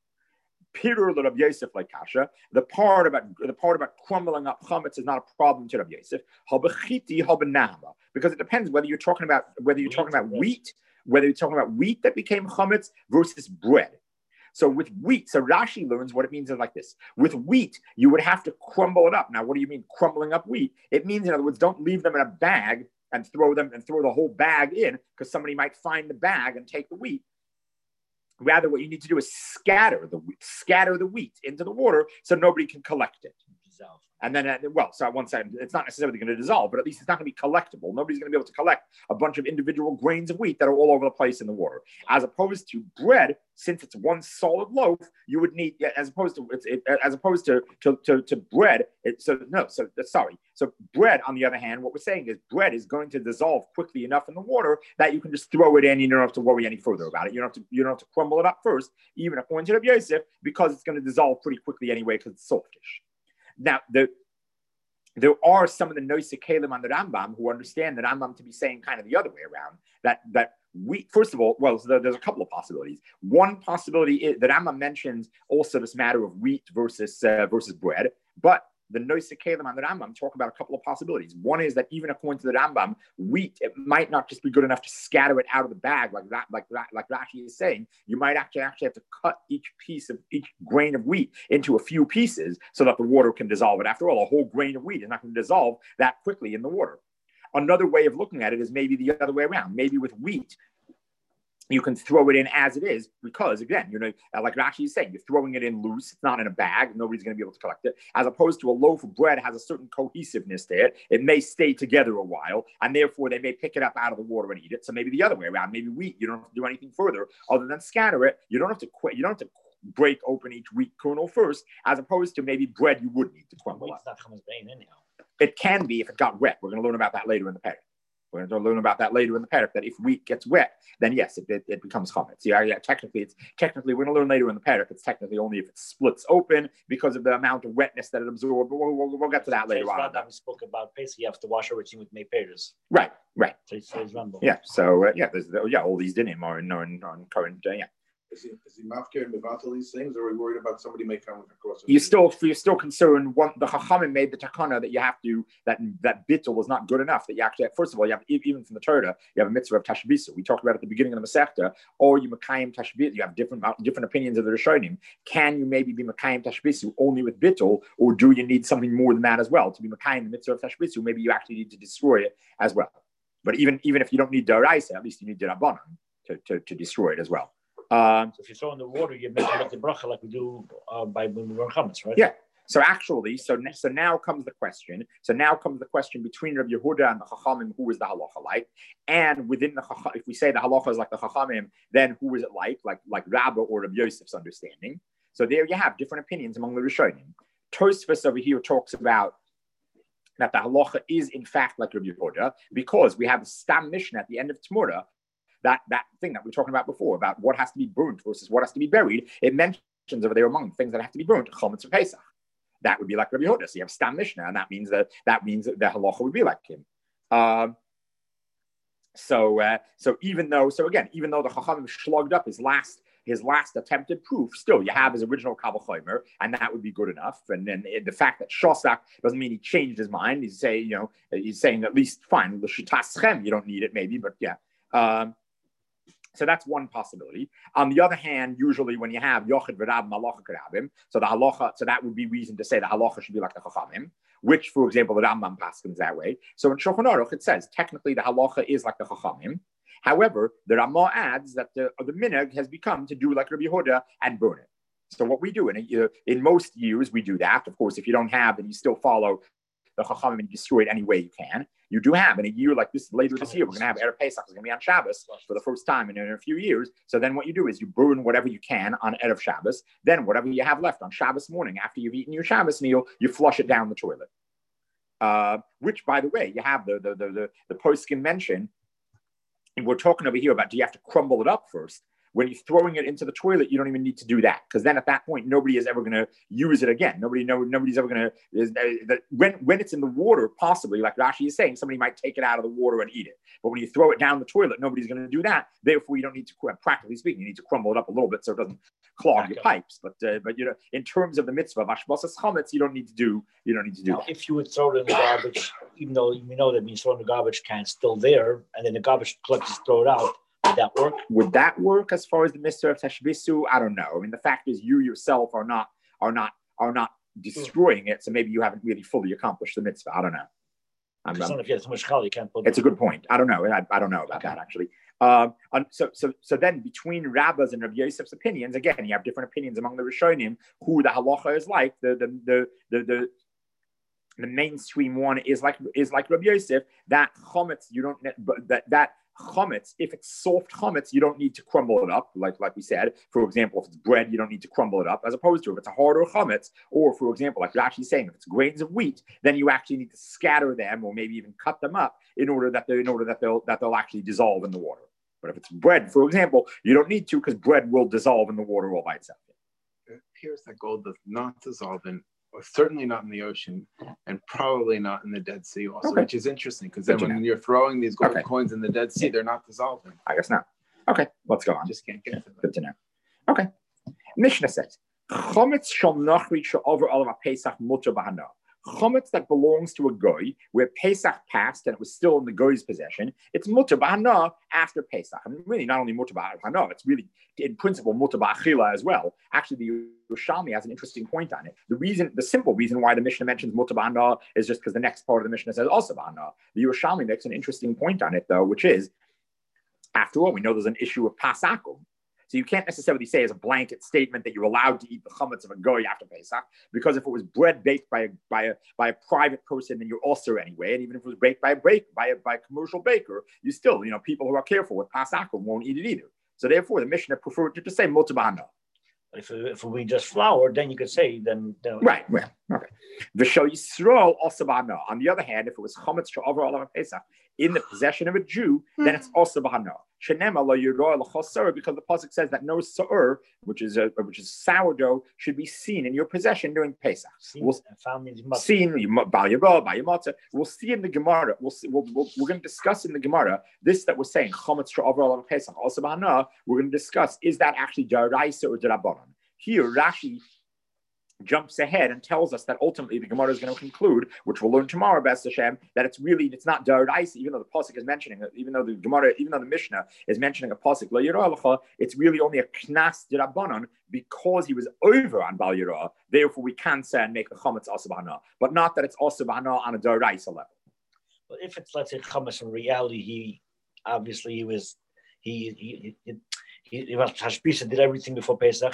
Pirur Rabbi Yosef like kasha. The part about the part about crumbling up chametz is not a problem to Rabbi Yosef. Habachiti habanahma, because it depends whether you're talking about whether you're talking about wheat, whether you're talking about wheat that became chametz versus bread. So with wheat, so Rashi learns what it means is like this. With wheat, you would have to crumble it up. Now, what do you mean crumbling up wheat? It means, in other words, don't leave them in a bag and throw them and throw the whole bag in because somebody might find the bag and take the wheat. Rather, what you need to do is scatter the wheat, scatter the wheat into the water so nobody can collect it. Dissolve. And then, uh, well, so one side, it's not necessarily going to dissolve, but at least it's not going to be collectible. Nobody's going to be able to collect a bunch of individual grains of wheat that are all over the place in the water. As opposed to bread, since it's one solid loaf, you would need, as opposed to, it's, it, as opposed to to, to, to bread. It, so no, so sorry. So bread, on the other hand, what we're saying is bread is going to dissolve quickly enough in the water that you can just throw it in. And you don't have to worry any further about it. You don't have to, you don't have to crumble it up first, even according to Rabbi Yosef, because it's going to dissolve pretty quickly anyway because it's softish. Now, the, there are some of the Noisei Kalim on the Rambam who understand the Rambam to be saying kind of the other way around, that that wheat, first of all, well, so there's a couple of possibilities. One possibility is the Rambam mentions also this matter of wheat versus uh, versus bread, but the Noisei Kalim on the Rambam talk about a couple of possibilities. One is that even according to the Rambam, wheat, it might not just be good enough to scatter it out of the bag like that, like like Rashi is saying. You might actually actually have to cut each piece of each grain of wheat into a few pieces so that the water can dissolve it. After all, a whole grain of wheat is not going to dissolve that quickly in the water. Another way of looking at it is maybe the other way around. Maybe with wheat, you can throw it in as it is because, again, you know, like Rashi is saying, you're throwing it in loose. It's not in a bag. Nobody's going to be able to collect it. As opposed to a loaf of bread has a certain cohesiveness to it. It may stay together a while, and therefore they may pick it up out of the water and eat it. So maybe the other way around. Maybe wheat, you don't have to do anything further other than scatter it. You don't have to quit. You don't have to break open each wheat kernel first, as opposed to maybe bread you would need to crumble up. It can be if it got wet. We're going to learn about that later in the parak. We're going to learn about that later in the parak, that if wheat gets wet, then yes, it, it, it becomes chametz. Yeah, yeah, technically, it's technically, we're going to learn later in the parak, it's technically only if it splits open because of the amount of wetness that it absorbs. But we'll, we'll, we'll get to that later on. We spoke about Pesach, you have to wash everything with mayperes. Right, right. So it says Rambo. Yeah, so uh, yeah, there's, yeah, all these dinim are in, are in, are in current, uh, yeah. Is he, is he mafkir and mevatel these things, or are we worried about somebody may come across? You still, you're still concerned. One, the Chachamim made the takana that you have to, that that bittul was not good enough. That you actually, first of all, you have, even from the Torah, you have a mitzvah of tashbisu. We talked about it at the beginning of the Masechta, or you makayim tashbisu. You have different different opinions of the Rishonim. Can you maybe be makayim tashbisu only with bittul, or do you need something more than that as well to be makayim the mitzvah of tashbisu? Maybe you actually need to destroy it as well. But even even if you don't need daraisa, at least you need derabanan to, to to destroy it as well. Um, so if you throw in the water, you make like the bracha like we do uh, by when we run chametz, right? Yeah. So actually, so, so now comes the question. So now comes the question between Rabbi Yehuda and the Chachamim, who is the halacha like? And within the Chachamim, if we say the halacha is like the Chachamim, then who is it like? Like like Rabba or Rabbi Yosef's understanding. So there you have different opinions among the Rishonim. Tosfos over here talks about that the halacha is in fact like Rabbi Yehuda because we have a Stam Mishnah at the end of Tmura, that, that thing that we were talking about before, about what has to be burnt versus what has to be buried. It mentions over there among things that have to be burnt, Chometz or Pesach. That would be like Rabbi Yehuda. So you have Stam Mishnah, and that means that that means that the halacha would be like him. Um, so, uh, so even though, so again, even though the Chachamim shlugged up his last his last attempted proof, still you have his original Kabbalah Chomer, and that would be good enough. And then the fact that Shostak doesn't mean he changed his mind. He's saying, you know, he's saying at least fine, l'shitaschem, you don't need it, maybe, but yeah. Um, So that's one possibility. On the other hand, usually when you have Yochid V'Rab Malacha Karabim, so the halacha, so that would be reason to say the halacha should be like the Chachamim, which, for example, the Rambam paskins that way. So in Shulchan Aruch it says technically the halacha is like the Chachamim. However, the Ramah adds that the, the minhag has become to do like Rabbi Yehuda and burn it. So what we do in a, in most years we do that. Of course, if you don't have, then you still follow the Chachamim and you destroy it any way you can. You do have in a year like this, later this year, we're going to have Erev Pesach. It's going to be on Shabbos for the first time in, in a few years. So then what you do is you burn whatever you can on Erev Shabbos. Then whatever you have left on Shabbos morning, after you've eaten your Shabbos meal, you flush it down the toilet. Uh, which, by the way, you have the the the the, the poskim mention. And we're talking over here about, do you have to crumble it up first? When you're throwing it into the toilet, you don't even need to do that, because then at that point, nobody is ever going to use it again. Nobody, no, nobody's ever going to. When when it's in the water, possibly, like Rashi is saying, somebody might take it out of the water and eat it. But when you throw it down the toilet, nobody's going to do that. Therefore, you don't need to, practically speaking, you need to crumble it up a little bit so it doesn't clog your pipes. But uh, but you know, in terms of the mitzvah of Hashbasas Chametz, you don't need to do you don't need to do now, that. If you would throw it in the garbage, even though you know that means throw in the garbage can still there, and then the garbage collectors throw it out. Would that work? Would that work as far as the mitzvah of tashbisu? I don't know. I mean, the fact is, you yourself are not are not are not destroying it, so maybe you haven't really fully accomplished the mitzvah. I don't know. I'm, I'm, if you have too much chal, you can't put. It's a good point. I don't know. I, I don't know about that actually. Um, so so so then between Rabbas and Rabbi Yosef's opinions, again, you have different opinions among the Rishonim who the halacha is like. The the the the, the the mainstream one is like is like Rabbi Yosef, that chometz you don't that that chometz, if it's soft chometz, you don't need to crumble it up, like like we said. For example, if it's bread, you don't need to crumble it up, as opposed to if it's a harder chometz, or for example, like you're actually saying, if it's grains of wheat, then you actually need to scatter them or maybe even cut them up in order that they in order that they'll that they'll actually dissolve in the water. But if it's bread, for example, you don't need to, because bread will dissolve in the water all by itself. It appears that gold does not dissolve in, or certainly not in the ocean, and probably not in the Dead Sea also, okay. Which is interesting, because then when you're throwing these gold okay. coins in the Dead Sea, they're not dissolving. I guess not. Okay, let's go on. Just can't get to them. Good to know. Okay. Mishnah says, Chometz shall not reach over all of a Pesach mutter b'hana. Chometz that belongs to a goy, where Pesach passed and it was still in the goy's possession, it's mutter b'hana after Pesach. I mean, really, not only mutter b'hana, it's really, in principle, mutter b'achila as well. Actually, the Yerushalmi has an interesting point on it. The reason, the simple reason why the Mishnah mentions mutter b'hana is just because the next part of the Mishnah says also b'hana. The Yerushalmi makes an interesting point on it, though, which is, after all, we know there's an issue of pasakum. So you can't necessarily say as a blanket statement that you're allowed to eat the chametz of a goy after Pesach, because if it was bread baked by a by a by a private person, then you're also anyway. And even if it was baked by a bake by a by a commercial baker, you still, you know, people who are careful with Pesach won't eat it either. So therefore, the Mishnah preferred to just say mutter b'hana. If it, if we just flour, then you could say then. then right, right, okay. V'shel Yisrael also b'hana. On the other hand, if it was chametz she'over all of Pesach in the possession of a Jew, then it's also b'hana. Shenema lo yirah l'chosar, because the pasuk says that no sa'ur, which is a, which is sourdough, should be seen in your possession during Pesach. Seen, we'll, seen by your by your matzah. We'll see in the Gemara. We'll see. We'll, we'll, we're going to discuss in the Gemara this that we're saying chametz she'over all of Pesach also b'hana. We're going to discuss, is that actually daraisa or darabanan? Here, Rashi jumps ahead and tells us that ultimately the Gemara is going to conclude, which we'll learn tomorrow, B'ez Hashem, that it's really, it's not Daraisa, even though the pasuk is mentioning it, even though the Gemara, even though the Mishnah is mentioning a pasuk, Lo Yirah Lecha, it's really only a Knas D'Rabbanan, because he was over on Bal Yirah. Therefore, we can say and make the Chametz also b'hana, but not that it's also b'hana on a Daraisa level. But if it's, let's say, Chametz, in reality, he obviously he was, he, he, he, he, he, he Hashbisa did everything before Pesach.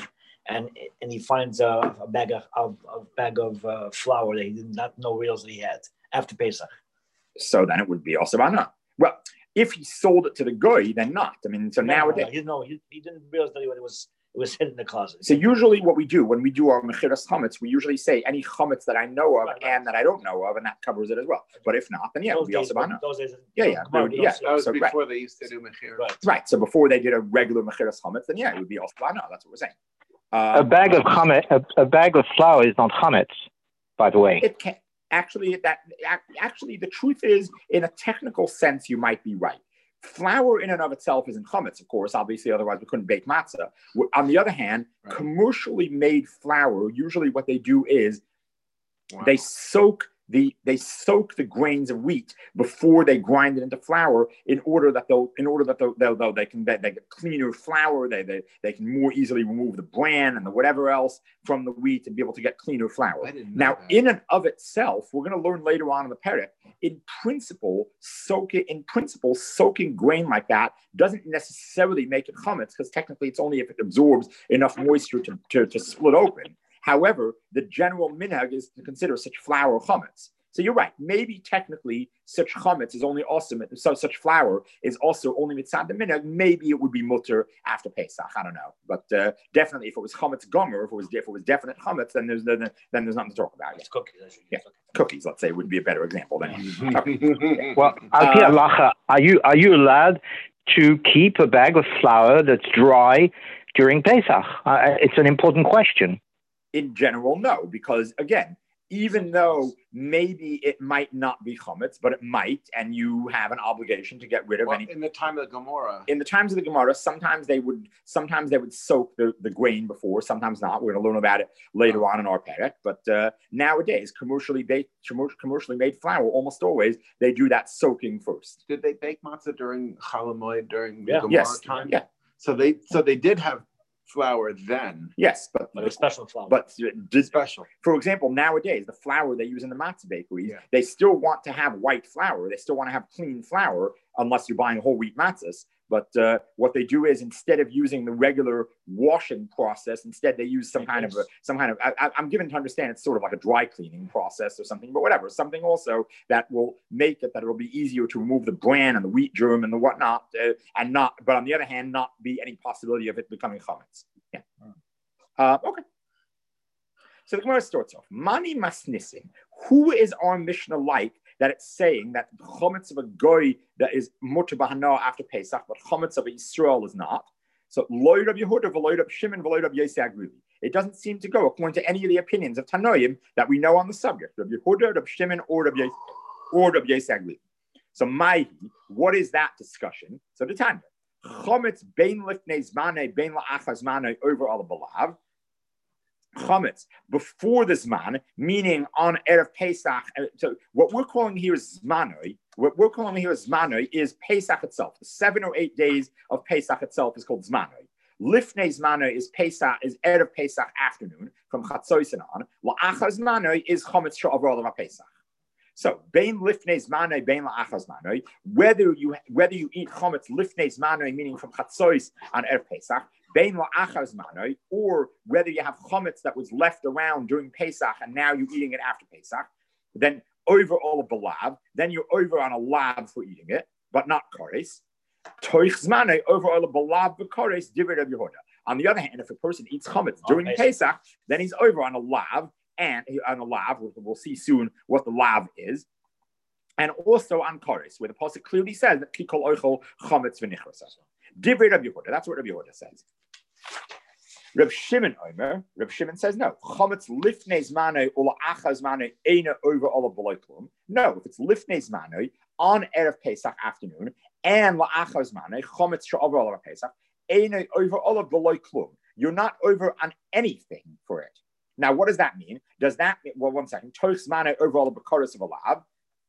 and and he finds a, a bag of, of a bag of uh, flour that he did not know reals that he had after Pesach. So then it would be also banana. Well, if he sold it to the guy, then not. I mean, so no, nowadays no, he, no, he, he didn't realize that it was it was hidden in the closet. So usually what we do when we do our mechiras chametz, we usually say any chametz that I know of right, right. and that I don't know of, and that covers it as well. But if not, then yeah, those it would be also banana. Yeah, yeah, would, yeah. That was so, before right. they used to do mechiras. Right. right. So before they did a regular mechiras chametz, then yeah, it would be also banana. That's what we're saying. Um, a bag of chametz, a, a bag of flour is not chametz, by the way. It can actually that actually the truth is, in a technical sense, you might be right. Flour in and of itself isn't chametz, of course, obviously, otherwise we couldn't bake matzah. On the other hand, right. commercially made flour, usually what they do is wow. they soak the they soak the grains of wheat before they grind it into flour in order that they'll in order that they'll, they'll, they'll they can they, they get cleaner flour, they, they they can more easily remove the bran and the whatever else from the wheat and be able to get cleaner flour. Now, that. in and of itself, we're going to learn later on in the perek, in principle, soak it in principle, soaking grain like that doesn't necessarily make it chametz, because technically it's only if it absorbs enough moisture to, to, to split open. However, the general minhag is to consider such flour chametz. So you're right. Maybe technically such chametz is only awesome. So such flour is also only mitzad the minhag. Maybe it would be mutter after Pesach. I don't know, but uh, definitely if it was chametz gomer, if it was if it was definite chametz, then there's then, then there's nothing to talk about. It's cookies. Yeah, cookies. Let's say would be a better example than. Okay. Well, uh, are you are you allowed to keep a bag of flour that's dry during Pesach? Uh, it's an important question. In general, no, because again, even though maybe it might not be chametz, but it might, and you have an obligation to get rid of well, any. In the time of the Gemara. In the times of the Gemara, sometimes they would, sometimes they would soak the, the grain before, sometimes not. We're going to learn about it later on in our perek. But uh, nowadays, commercially baked, commercially made flour, almost always they do that soaking first. Did they bake matzah during Chalamoid during the yeah. Gemara yes. time? Yeah. So they, so they did have flour then. Yes, but like a special flour. But uh, special. For example, nowadays the flour they use in the matzah bakeries, yeah. they still want to have white flour. They still want to have clean flour, unless you're buying whole wheat matzahs. But uh, what they do is instead of using the regular washing process, instead they use some kind of a, some kind of. I, I'm given to understand it's sort of like a dry cleaning process or something, but whatever. Something also that will make it that it'll be easier to remove the bran and the wheat germ and the whatnot, uh, and not. But on the other hand, not be any possibility of it becoming chametz. Yeah. Uh, okay. So the Gemara starts off. Mani masnisim. Who is our Mishnah like that it's saying that the chametz of a goy that is mutter b'hana after Pesach, but chametz of a Yisrael is not? So loy Rab Yehuda, v'loy Rab Shimon, v'loy Rab Yosei Agrili. It doesn't seem to go according to any of the opinions of Tanoim that we know on the subject. Rab Yehuda, Rab Shimon, or Rab Yosei, or Rab Yosei Agrili. So Maihi, what is that discussion? So the Tanya. Chametz bein lifnei zmanei bein la'achar zmanei over al balav. Chametz before the zman, meaning on erev Pesach. So what we're calling here is zmanei. What we're calling here is zmanei is Pesach itself. The seven or eight days of Pesach itself is called zmanei. Lifnei zmanei is Pesach is erev Pesach afternoon from chatzos and on. La'achar zmanei is chametz she'avar al Pesach. So, bein lifnei zmanei, bein la'achar zmanei, whether you whether you eat chametz lifnei zmanei, meaning from chatzos on erev Pesach, bein la'achar zmanei, or whether you have chametz that was left around during Pesach and now you're eating it after Pesach, then over all of the lab, then you're over on a lab for eating it, but not kores. Toich zmanei over all of the lab b'kores divrei Rab Yehuda. On the other hand, if a person eats chametz during Pesach, then he's over on a lab. And on a lav, we'll see soon what the lav is, and also on kores, where the pasuk clearly says that kikol oichol chametz v'nichras. Divrei Rab Yehuda. That's what Rab Yehuda says. Rab Shimon Omer. Rab Shimon says no. Chametz lifnei zmanei or la'achar zmanei eina over olav b'loy klum. No, if it's lifnei zmanei on erev Pesach afternoon and la'achar zmanei chametz she'avar olav Pesach eina over olav b'loy klum. You're not over on anything for it. Now, what does that mean? Does that mean, well, one second, Toch Zmanei over all the B'koros of a lab.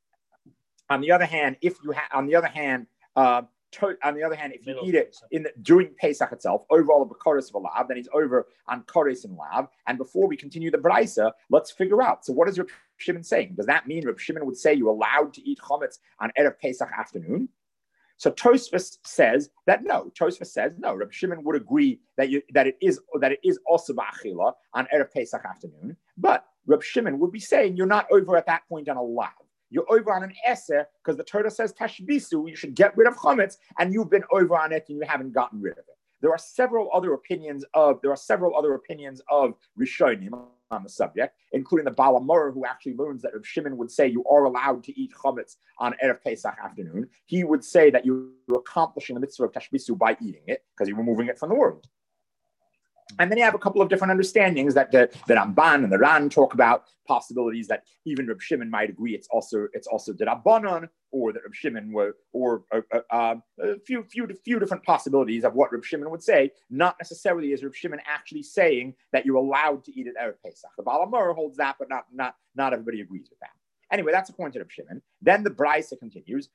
On the other hand, if you have, on the other hand, uh, to, on the other hand, if you Middle eat it in the, during Pesach itself, over all the B'koros of a lab, then he's over on Kores and lab. And before we continue the Braisa, let's figure out. So, what is Reb Shimon saying? Does that mean Reb Shimon would say you're allowed to eat chametz on Erev Pesach afternoon? So Tosfos says that no. Tosfos says no. Reb Shimon would agree that you that it is that it is also ba'achila on erev Pesach afternoon, but Reb Shimon would be saying you're not over at that point on a lav. You're over on an eser because the Torah says tashbisu. You should get rid of chametz, and you've been over on it and you haven't gotten rid of it. There are several other opinions of there are several other opinions of Rishonim on the subject, including the Baal HaMoreh, who actually learns that if Shimon would say you are allowed to eat chametz on erev Pesach afternoon, he would say that you're accomplishing the mitzvah of tashbisu by eating it because you're removing it from the world. And then you have a couple of different understandings that the, the Ramban and the Ran talk about possibilities that even Reb Shimon might agree it's also it's also the Rabbanon, or that Reb Shimon were, or uh, uh, a few few few different possibilities of what Reb Shimon would say. Not necessarily is Reb Shimon actually saying that you're allowed to eat it erev Pesach. The Baal HaMoreh holds that, but not not not everybody agrees with that. Anyway, that's according to Reb Shimon. Then the Braisa continues.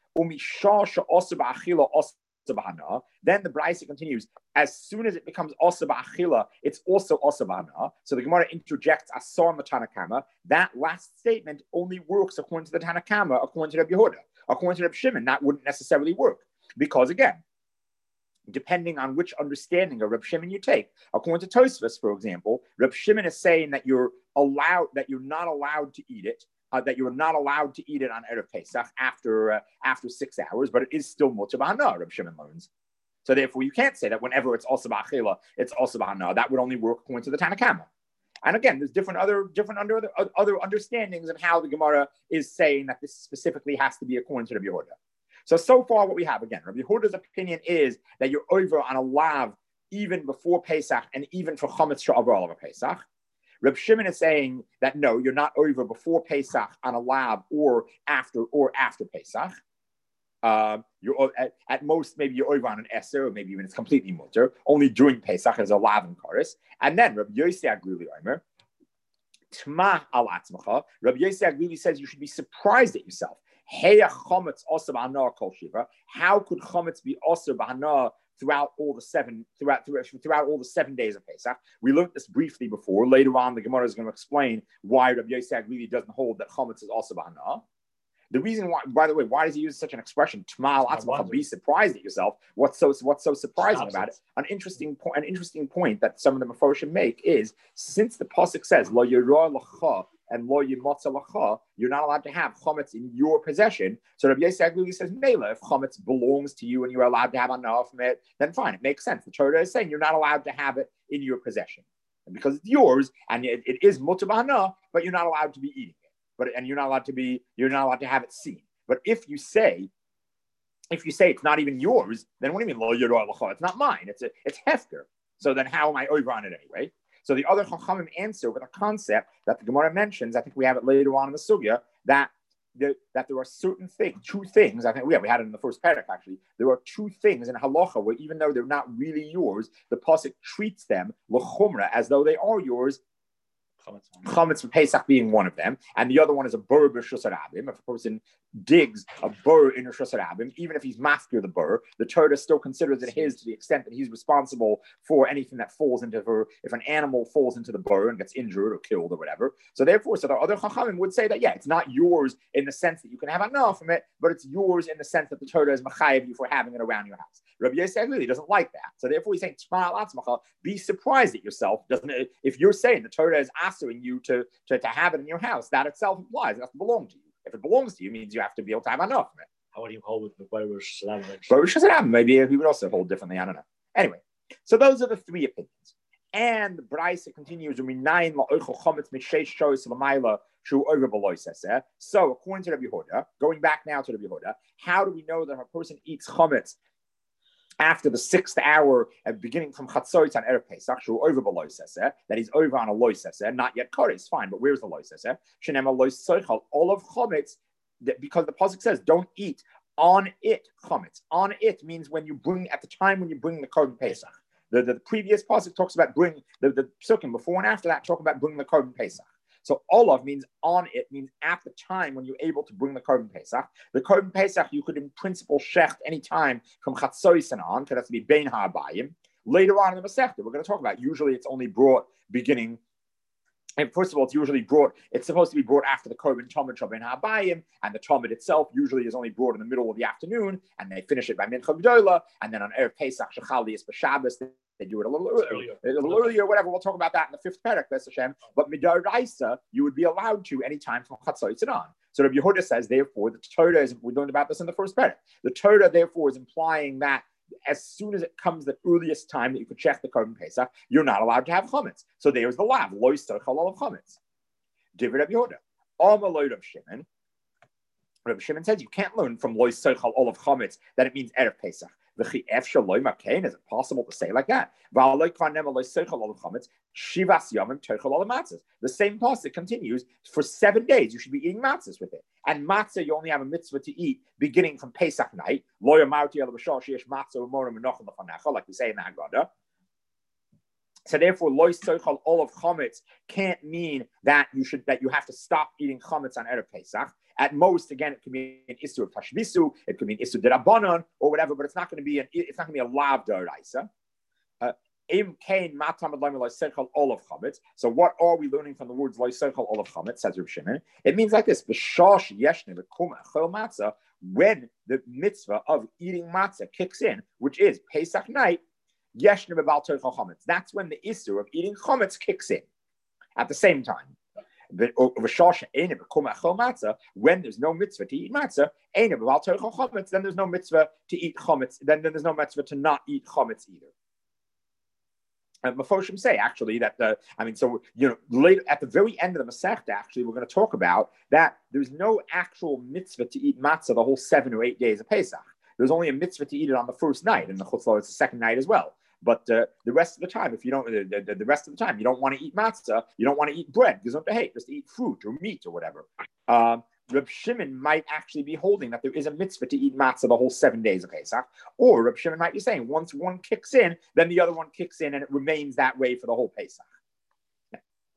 Then the Braisa continues. As soon as it becomes also ba'achila, it's also also ba'ana. So the Gemara interjects asar matanakama. That last statement only works according to the Tanakama, according to Reb Yehuda. According to Reb Shimon, that wouldn't necessarily work because again, depending on which understanding of Reb Shimon you take, according to Tosfos, for example, Reb Shimon is saying that you're allowed that you're not allowed to eat it. Uh, that you are not allowed to eat it on erev Pesach after uh, after six hours, but it is still mutter b'hana, Reb Shimon learns. So therefore, you can't say that whenever it's also b'achila, it's also b'hana. That would only work according to the Tanakama. And again, there's different other different under other, other understandings of how the Gemara is saying that this specifically has to be according to Rabbi Yehuda. So so far, what we have again, Rabbi Yehuda's opinion is that you're over on a lav even before Pesach and even for chametz she'avar alav Pesach. Reb Shimon is saying that no, you're not over before Pesach on a lab or after or after Pesach. Uh, you're at, at most maybe you're over on an eser, or maybe even it's completely mutter. Only during Pesach as a lav and chorus. And then Reb Yosei Aglili Omer, Tma al atzmacha. Reb Yosei Aglili says you should be surprised at yourself. Hey, chametz also b'hana kol shiva. How could chametz be also b'hana throughout all the seven throughout, throughout throughout all the seven days of Pesach? We learned this briefly before. Later on, the Gemara is going to explain why Rabbi Yosei really doesn't hold that chametz is also b'hana. The reason why, by the way, why does he use such an expression? T'mal atzmacha, be surprised at yourself. What's so what's so surprising about it? An interesting point. An interesting point that some of the Mefarshim make is since the pasuk says lo yirah lacha and lo yimotza lacha, you're not allowed to have chametz in your possession. So Rabbi Yosei Aglili says, Mela, if chametz belongs to you and you're allowed to have enough from it, then fine, it makes sense. The Torah is saying you're not allowed to have it in your possession. And because it's yours, and it, it is mutar b'hana, but you're not allowed to be eating it. But and you're not allowed to be, you're not allowed to have it seen. But if you say, if you say it's not even yours, then what do you mean, lo yirah lacha? It's not mine, it's a, it's hefker. So then how am I over on it anyway? So the other Chachamim answer with a concept that the Gemara mentions, I think we have it later on in the Sugya, that the, that there are certain things, two things, I think we, yeah, we had it in the first paragraph actually, there are two things in halacha where even though they're not really yours, the pasuk treats them l'chumra as though they are yours, chametz for Pesach being one of them, and the other one is a bur b'shus harabim. If a person digs a bur in a shus harabim, even if he's master the bur, the Torah still considers it his to the extent that he's responsible for anything that falls into her. If an animal falls into the bur and gets injured or killed or whatever, so therefore, so the other chachamim would say that yeah, it's not yours in the sense that you can have enough from it, but it's yours in the sense that the Torah is machayev you for having it around your house. Rabbi Yosei really doesn't like that, so therefore he's saying t'mal atzmacha, be surprised at yourself. Doesn't it? If you're saying the Torah is answering you to, to, to have it in your house, that itself implies it has to belong to you. If it belongs to you, it means you have to be able to have enough of it. How do you hold with the Baruch Salam? Baruch Salam, maybe he would also hold differently, I don't know. Anyway, so those are the three opinions. And the Braisa continues, so according to Rabbi Yehuda, going back now to Rabbi Yehuda, how do we know that a person eats chametz after the sixth hour, uh, beginning from Chatzot on Erev Pesach, over below Seseh, that he's over on a loy Seseh, not yet Koris, fine, but where's the loy Seseh? Shenema loy Soichal, all of Chometz, because the pasuk says, don't eat on it Chometz. On it means when you bring, at the time when you bring the Korban Pesach. The, the, the previous pasuk talks about bring, the, the psukim before and after that talk about bringing the Korban Pesach. So olav means on it, means at the time when you're able to bring the Korban Pesach. The Korban Pesach you could in principle shecht any time from Chatzos and on, because that's to be bein ha'abayim. Later on in the Masechta, we're going to talk about, usually it's only brought beginning And first of all, it's usually brought, it's supposed to be brought after the Korban Talmud Shabbat Habayim, and the Talmud itself usually is only brought in the middle of the afternoon, and they finish it by Mincha Gdola, and then on Erev Pesach, Shechali is B'Shabbos, they do it a little earlier, a little earlier, whatever. We'll talk about that in the fifth parak, B'ez Hashem. But Midaraisa, you would be allowed to anytime from Chatzos and on. So Rabbi Yehuda says, therefore, the Torah is, we learned about this in the first parak. The Torah, therefore, is implying that as soon as it comes the earliest time that you could check the Korban Pesach, you're not allowed to have chametz. So there's the lav, lo yitzarech olav chametz. Divrei Rabbi Yehuda. Amalei Rav Shimon. Rabbi Shimon says you can't learn from lo yitzarech olav chametz that it means erev Pesach. V'chi efshar lo makain. Is it possible to say like that? V'aloi kanem lo yitzarech olav chametz shivas yamim tochel olav matzahs. The same pasuk continues for seven days. You should be eating matzahs with it. And matzah, you only have a mitzvah to eat beginning from Pesach night. Lo yamarti el b'shal sheyesh matzah u'morim v'nochel l'chanecha, like we say in the Haggadah. So therefore, lo yitzarech olav chametz can't mean that you should that you have to stop eating chametz on erev Pesach. At most, again, it can be an issur of tashbisu, it could be an issur derabanan or whatever, but it's not going to be an it's not going to be a lav d'oraisa. So what are we learning from the words lo yitzarech olav chametz? Says Reb Shimon. It means like this: when the mitzvah of eating matzah kicks in, which is Pesach night, that's when the issur of eating chametz kicks in. At the same time, when there's no mitzvah to eat matzah, then there's no mitzvah to eat chametz. Then there's no mitzvah to not eat chametz either. And Mefoshim say actually that the, I mean, so, you know, later at the very end of the Masechta, actually, we're going to talk about that there's no actual mitzvah to eat matzah the whole seven or eight days of Pesach. There's only a mitzvah to eat it on the first night, and the chutzlah it's the second night as well. But uh, the rest of the time, if you don't, the, the, the rest of the time, you don't want to eat matzah, you don't want to eat bread, because don't hate, just to eat fruit or meat or whatever. Um, Reb Shimon might actually be holding that there is a mitzvah to eat matzah the whole seven days of Pesach, or Reb Shimon might be saying once one kicks in, then the other one kicks in, and it remains that way for the whole Pesach. Yeah.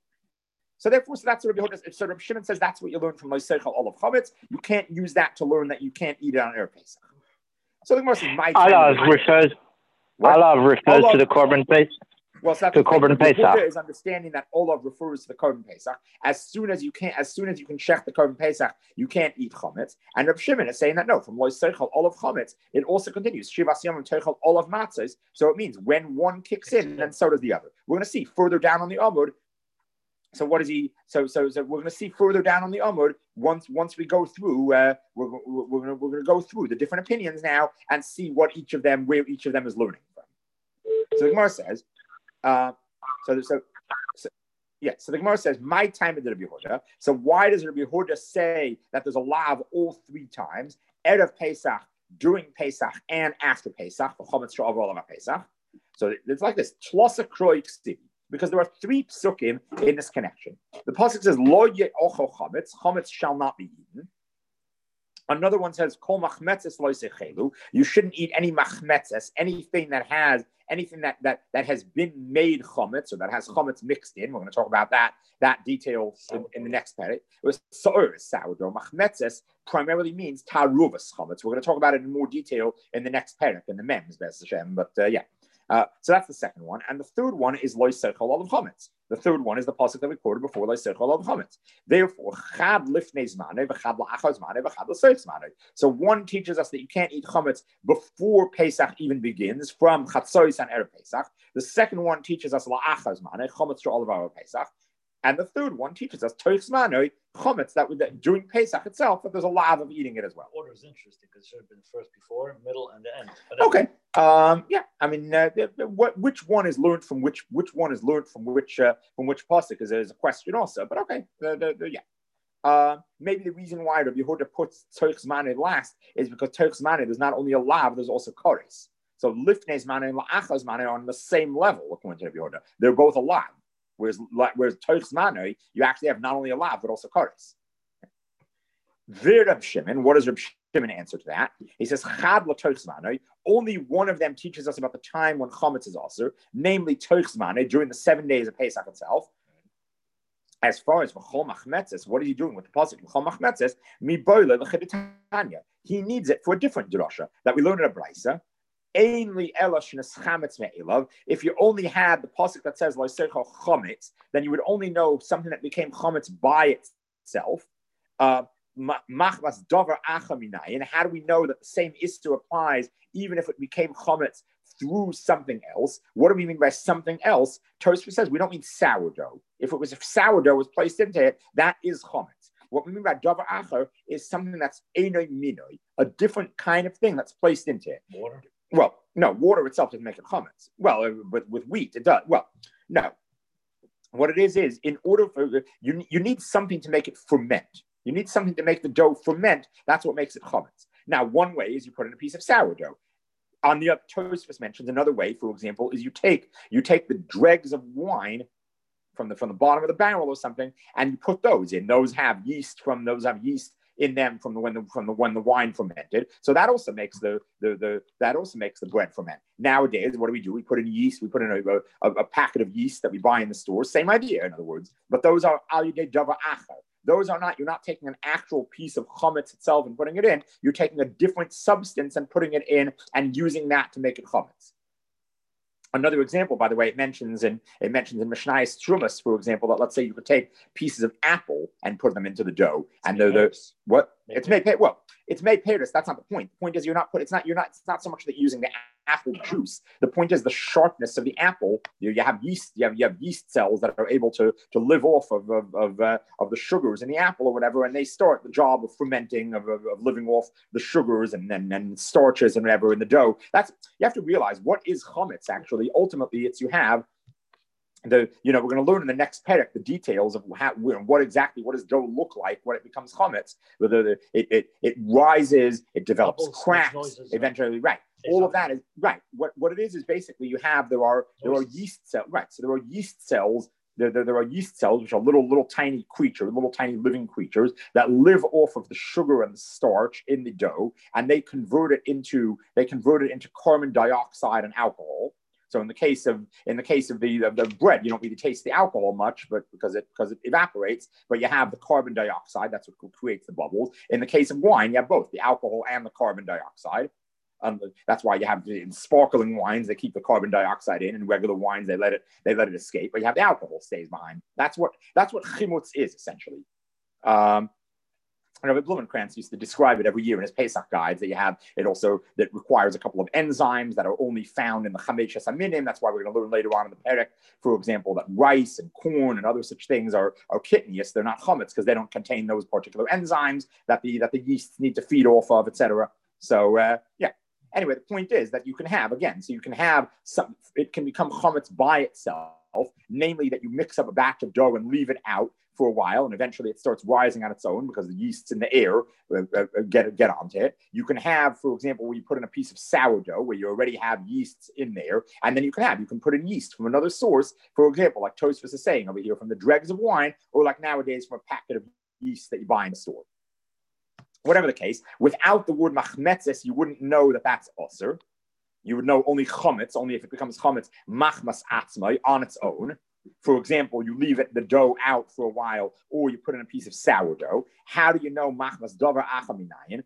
So therefore, so that's what Reb Yehuda, so Reb Shimon says that's what you learn from lo yitzarech olav chametz. You can't use that to learn that you can't eat it on erev Pesach. So the Gemara says, "My Allah refers, Allah refers Olav, to the Korban Pesach." Well, so the Korban Pesach is understanding that Olav refers to the Korban Pesach. As soon as you can, as soon as you can check the Korban Pesach, you can't eat chametz. And Reb Shimon is saying that no, from lo yitzarech olav chametz, it also continues shivas yamim tochel olav matzahs. So it means when one kicks in, then so does the other. We're going to see further down on the Amud. So what is he? So so, so we're going to see further down on the Amud once once we go through. Uh, we're we're going to we're going to go through the different opinions now and see what each of them where each of them is learning from. So the Gemara says. Uh, so, so, so, yeah. So the Gemara says, "My time is Rabbi Yehuda." So why does Rabbi Yehuda say that there's a lav all three times, erev Pesach, during Pesach, and after Pesach? Pesach. So it's like this: because there are three psukim in this connection. The pasuk says, "Lo ye'ocho chametz, chametz shall not be eaten." Another one says, "Kol machmetzes lo yisechelu." You shouldn't eat any machmetzes, anything that has anything that that that has been made chametz or that has chametz mixed in. We're going to talk about that that detail in, in the next parak. It was sourdough. Machmetzes primarily means taruvas chametz. We're going to talk about it in more detail in the next parak in the mems, B'ez Hashem. But uh, yeah. Uh, so that's the second one, and the third one is lo yitzarech olav chametz. The third one is the pasuk that we quoted before, lo yitzarech olav chametz. Therefore, chad lifnei zmanei v'chad la'achar zmanei v'chad l'soif zmanei. So one teaches us that you can't eat chametz before Pesach even begins, from chatzos and erev Pesach. The second one teaches us la'achar zmanei chametz to olav erev Pesach. And the third one teaches us toich zmanei chametz, that, that during Pesach itself, that there's a lav of eating it as well. The order is interesting because it should have been first before, middle, and the end. Okay. Um, yeah, I mean, uh, what which one is learned from which which one is learned from which uh, from which pasuk is, is a question also. But okay, the, the, the, yeah. Uh, maybe the reason why Rabbi Yehuda puts toich zmanei last is because toich zmanei there's not only a lav, there's also chorus. So lifnei zmanei and la'achar zmanei are on the same level according to Rabbi Yehuda. They're both a lav. Whereas, whereas toich zmanei, you actually have not only a lav but also chorus. Reb Shimon, what does Reb Shimon answer to that? He says, Chad l'toich zmanei, only one of them teaches us about the time when chametz is also, namely toich zmanei, during the seven days of Pesach itself. As far as v'chol machmetzes, what are you doing with the pasuk? V'chol machmetzes, mi boile l'chiditanya. He needs it for a different drasha that we learned in a brisa. If you only had the pasuk that says chometz, then you would only know something that became chometz by itself. Uh, and how do we know that the same issur applies even if it became chometz through something else? What do we mean by something else? Tosfos says we don't mean sourdough. If it was if sourdough was placed into it, that is chometz. What we mean by davar acher is something that's einoi minoi, a different kind of thing that's placed into it. Water? Well, no, water itself doesn't make it chometz. Well, with, with wheat, it does. Well, no. What it is is in order for you, you need something to make it ferment. You need something to make the dough ferment. That's what makes it chometz. Now, one way is you put in a piece of sourdough. On the other, Tosfos mentions another way, for example, is you take you take the dregs of wine from the from the bottom of the barrel or something, and you put those in. Those have yeast from those have yeast in them from the when the from the when the wine fermented. So that also makes the the the that also makes the bread ferment. Nowadays, what do we do? We put in yeast. We put in a, a, a packet of yeast that we buy in the store. Same idea, in other words. But those are al yidei davar acher. Those are not, you're not taking an actual piece of chometz itself and putting it in. You're taking a different substance and putting it in and using that to make it chometz. Another example, by the way, it mentions in it mentions in Mishnayos Trumas, for example, that let's say you could take pieces of apple and put them into the dough, it's and the, the what made it's made pay well, it's made payers. That's not the point. The point is you're not put. It's not you're not. It's not so much that you're using the apple juice. The point is the sharpness of the apple. You, you have yeast. You have you have yeast cells that are able to to live off of of of, uh, of the sugars in the apple or whatever, and they start the job of fermenting of, of, of living off the sugars and and, and starches and whatever in the dough. That's you have to realize what is chometz actually. Ultimately, it's you have the, you know, we're going to learn in the next perek the details of how, what exactly, what does dough look like when it becomes chometz. Whether it, it, it rises, it develops Bubbles, cracks, noises, eventually, right. right. All of that is, right. What what it is is basically you have, there are there are yeast cells, right. So there are yeast cells, there, there, there are yeast cells, which are little, little tiny creatures, little tiny living creatures that live off of the sugar and the starch in the dough, and they convert it into, they convert it into carbon dioxide and alcohol. So in the case of in the case of the, of the bread, you don't really taste the alcohol much, but because it because it evaporates. But you have the carbon dioxide. That's what creates the bubbles. In the case of wine, you have both the alcohol and the carbon dioxide. Um, that's why you have in sparkling wines, they keep the carbon dioxide in, and regular wines they let it they let it escape. But you have the alcohol stays behind. That's what that's what chimutz is essentially. Um, I know Rabbi Blumenkrantz used to describe it every year in his Pesach guides that you have. It also that requires a couple of enzymes that are only found in the Chamesh Haminim. That's why we're going to learn later on in the Perek, for example, that rice and corn and other such things are are kitnius. They're not chametz because they don't contain those particular enzymes that the that the yeasts need to feed off of, et cetera. So uh, yeah. Anyway, the point is that you can have again. So you can have some. It can become chametz by itself, namely that you mix up a batch of dough and leave it out for a while, and eventually it starts rising on its own because the yeasts in the air uh, uh, get get onto it. You can have, for example, where you put in a piece of sourdough where you already have yeasts in there, and then you can have, you can put in yeast from another source, for example, like Tosfos is saying over here, from the dregs of wine, or like nowadays from a packet of yeast that you buy in the store. Whatever the case, without the word machmetzes, you wouldn't know that that's osir. You would know only chometz, only if it becomes chometz machmas atzmai on its own. For example, you leave it the dough out for a while, or you put in a piece of sourdough. How do you know machmas davar achaminayin?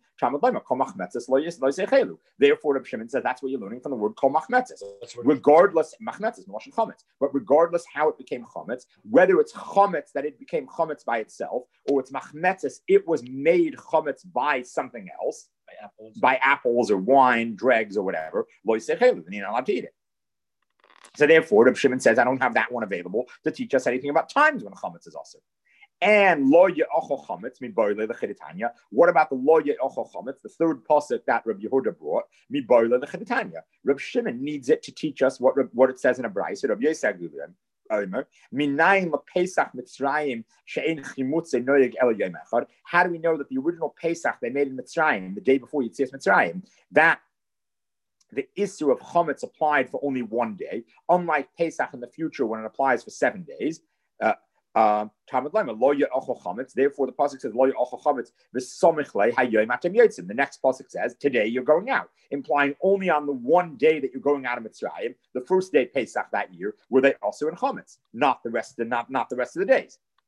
Therefore, Reb Shimon says that's what you're learning from the word kol machmetzes. Regardless, machmetzes, melashon chometz. But regardless how it became chometz, whether it's chometz that it became chometz by itself, or it's machmetzes, it was made chometz by something else, by apples, by apples or wine, dregs or whatever. Lo yisechelu, then you're not allowed to eat it. So therefore, Reb Shimon says, I don't have that one available to teach us anything about times when chametz is also. And lo ye'ochel chametz mi boile l'chiditanya. What about the lo ye'ochel chametz, the third pasuk that Reb Yehuda brought, mi boile l'chiditanya? Reb Shimon needs it to teach us what what it says in a brayso. Reb Yosef Omer, minayin lePesach Mitzrayim she'ein chimutz noyeg el yom echad. How do we know that the original Pesach they made in Mitzrayim, the day before Yetzias Mitzrayim, that the issue of chametz applied for only one day, unlike Pesach in the future when it applies for seven days. Uh, uh, therefore, the pasuk says, "Lo ye'ochel chametz v'somich le hayom atem yotzim." The next pasuk says, "Today you're going out," implying only on the one day that you're going out of Mitzrayim, the first day Pesach that year, were they also in chametz, not the rest of the, not not the rest of the days.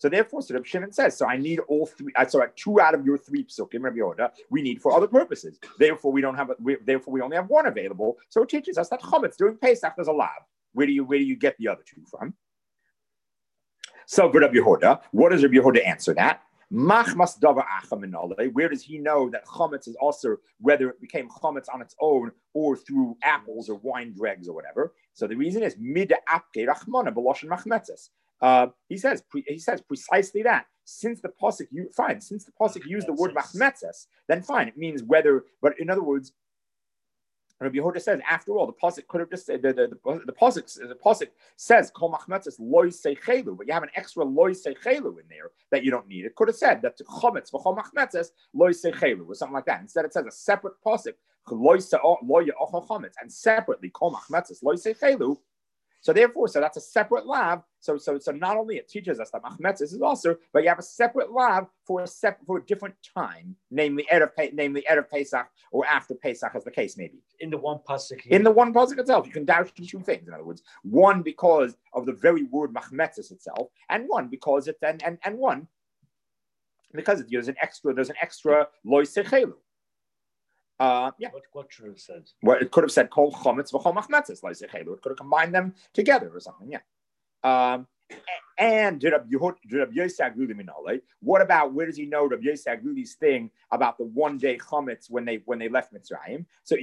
So therefore, so Reb Shimon says, so I need all three. Uh, so two out of your three psukim, Rabbi Yehuda, we need for other purposes. Therefore, we don't have. A, we, therefore, we only have one available. So it teaches us that chametz during Pesach there's a lab. Where do you where do you get the other two from? So for Rabbi Yehuda, what does Rabbi Yehuda answer that? Machmas davar acha minale. Where does he know that chametz is also whether it became chametz on its own or through apples or wine dregs or whatever? So the reason is mida apke rachmana b'loshen machmetzes. Uh, he says he says precisely that. Since the pasuk you fine, since the pasuk used the word machmetzes, then fine. It means whether, but in other words, Rabbi Yehuda says, after all, the pasuk could have just said the the the, the pasuk the pasuk says kol machmetzes loy seichelu, but you have an extra loy seichelu in there that you don't need. It could have said that chametz v'chol machmetzes loy seichelu or something like that. Instead, it says a separate pasuk loy loy yochol chametz and separately kol machmetzes loy seichelu. So therefore, so that's a separate lav. So so so not only it teaches us that machmetzes is also, but you have a separate lav for a separate for a different time, namely erev namely erev Pesach or after Pesach, as the case may be. In the one pasuk. In the one pasuk itself, you can doubt two things. In other words, one because of the very word machmetzes itself, and one because it and and and one because it, there's an extra there's an extra loy sechelu. Uh, yeah. What, what should have said? Well, it could have said kol chometz v'chol machmetzes loy sechelu. It could have combined them together or something. Yeah. Um, and did Rabbi Yosef Agluli minale? What about where does he know Rabbi Yosef Agluli's thing about the one day chametz when they when they left Mitzrayim? So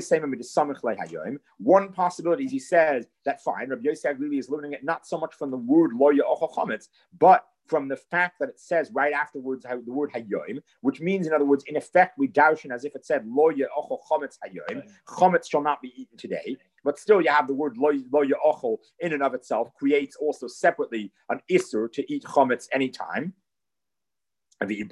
one possibility is he says that fine, Rabbi Yosef Agluli is learning it not so much from the word lo ya'ochel chametz, but from the fact that it says right afterwards the word hayoim, which means, in other words, in effect, we darshan as if it said lo ya'ochel chametz hayoim, chametz shall not be eaten today. But still, you have the word lo, lo ya'ochel in and of itself creates also separately an isur to eat chametz anytime. Another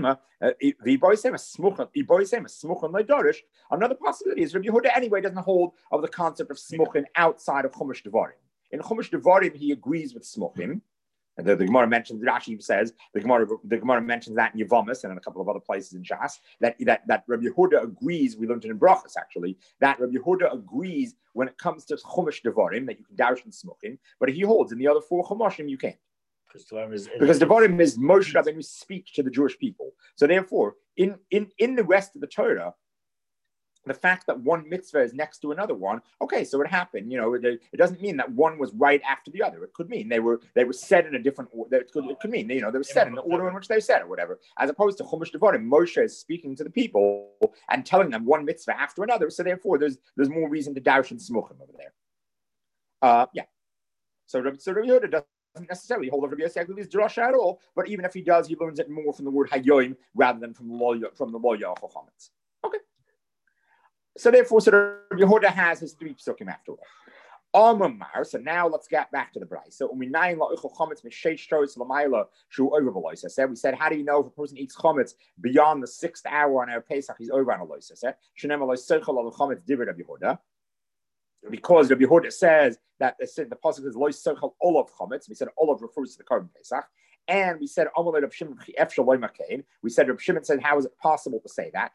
possibility is Rabbi Yehuda anyway doesn't hold of the concept of smuchin outside of Chumash Devarim. In Chumash Devarim, he agrees with smuchin. And the, the Gemara mentions, Rashi says, the Gemara, the Gemara mentions that in Yevamos and in a couple of other places in Shas, that, that, that Rabbi Yehuda agrees, we learned it in Brachas actually, that Rabbi Yehuda agrees when it comes to Chumash Devarim, that you can darshan smuchin, but he holds in the other four Chumashim you can't. Is, because Devarim is Moshe Rabbeinu speaks to the Jewish people. So therefore, in, in, in the rest of the Torah, the fact that one mitzvah is next to another one, okay, so it happened. You know, it, it doesn't mean that one was right after the other. It could mean they were they were said in a different order. It could, it could mean, you know, they were said in the order in which they said or whatever. As opposed to Chumash Devarim, Moshe is speaking to the people and telling them one mitzvah after another. So therefore, there's there's more reason to darshan and smuchim over there. Uh, yeah. So, so Rabbi Yehuda doesn't necessarily hold of Rabbi Yosef Agluli's drasha at all, but even if he does, he learns it more from the word hayoim rather than from the lo from the lo ya'ochel chametz. Okay. So therefore, so Rabbi Yehuda has his three psukim after all. Amar. So now let's get back to the brayso. So I said, we said, how do you know if a person eats chametz beyond the sixth hour on our Pesach, he's over on a loisa? Because Rabbi Yehuda says that the, the pasuk is lois sochel olav chametz. We said olav refers to the carbon Pesach. And we said, we said, Reb Shimon said, how is it possible to say that?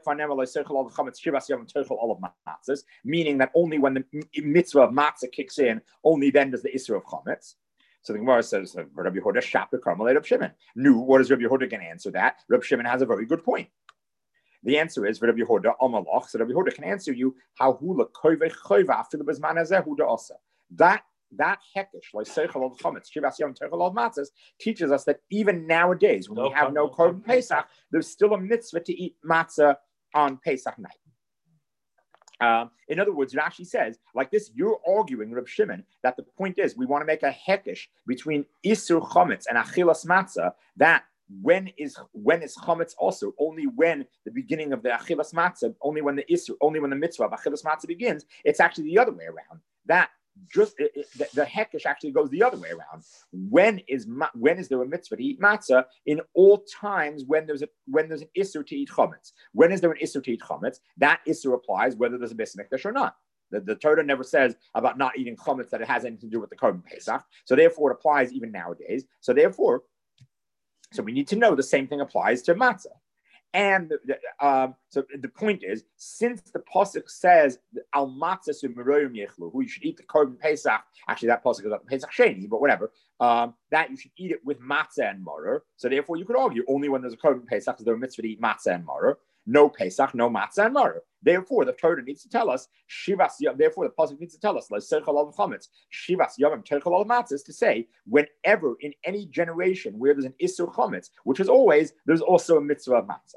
Meaning that only when the mitzvah of matzah kicks in, only then does the isra of chametz. So the Gemara says, Rabbi Yehuda shap the karmelite Reb Shimon. Nu, what is Rabbi Yehuda going to answer that? Reb Shimon has a very good point. The answer is Rabbi Yehuda amalach. So Rabbi Yehuda can answer you how hula koivei choiva after the bezman hazeh huda asa. That That hekesh, like seichel al chametz, shivas yom teichel al matzahs, teaches us that even nowadays, when no, we have no korban Pesach, there's still a mitzvah to eat matzah on Pesach night. Um, in other words, Rashi says, like this, you're arguing, Reb Shimon, that the point is we want to make a hekesh between isur chametz and achilas matzah. That when is when is chametz also only when the beginning of the achilas matzah, only when the isur, only when the mitzvah of achilas matzah begins. It's actually the other way around. That. Just it, it, the, the hekesh actually goes the other way around. When is when is there a mitzvah to eat matzah? In all times when there's a when there's an issur to eat chametz. When is there an issur to eat chametz? That issur applies whether there's a Beis Mikdash or not. The, the Torah never says about not eating chametz that it has anything to do with the korban Pesach. So therefore, it applies even nowadays. So therefore, so we need to know the same thing applies to matzah. And um, so the point is, since the pasuk says al matzah u'meroyim yechlu, who you should eat the korban pesach. Actually, that pasuk is about pesach sheni, but whatever. Um, that you should eat it with matzah and maror. So therefore, you could argue only when there's a korban pesach is there a mitzvah to eat matzah and maror. No pesach, no matzah and maror. Therefore, the Torah needs to tell us shivas. Therefore, the pasuk needs to tell us shivas yomim teichel al matzahs, to say whenever in any generation where there's an isur chametz, which is always, there's also a mitzvah of matzah.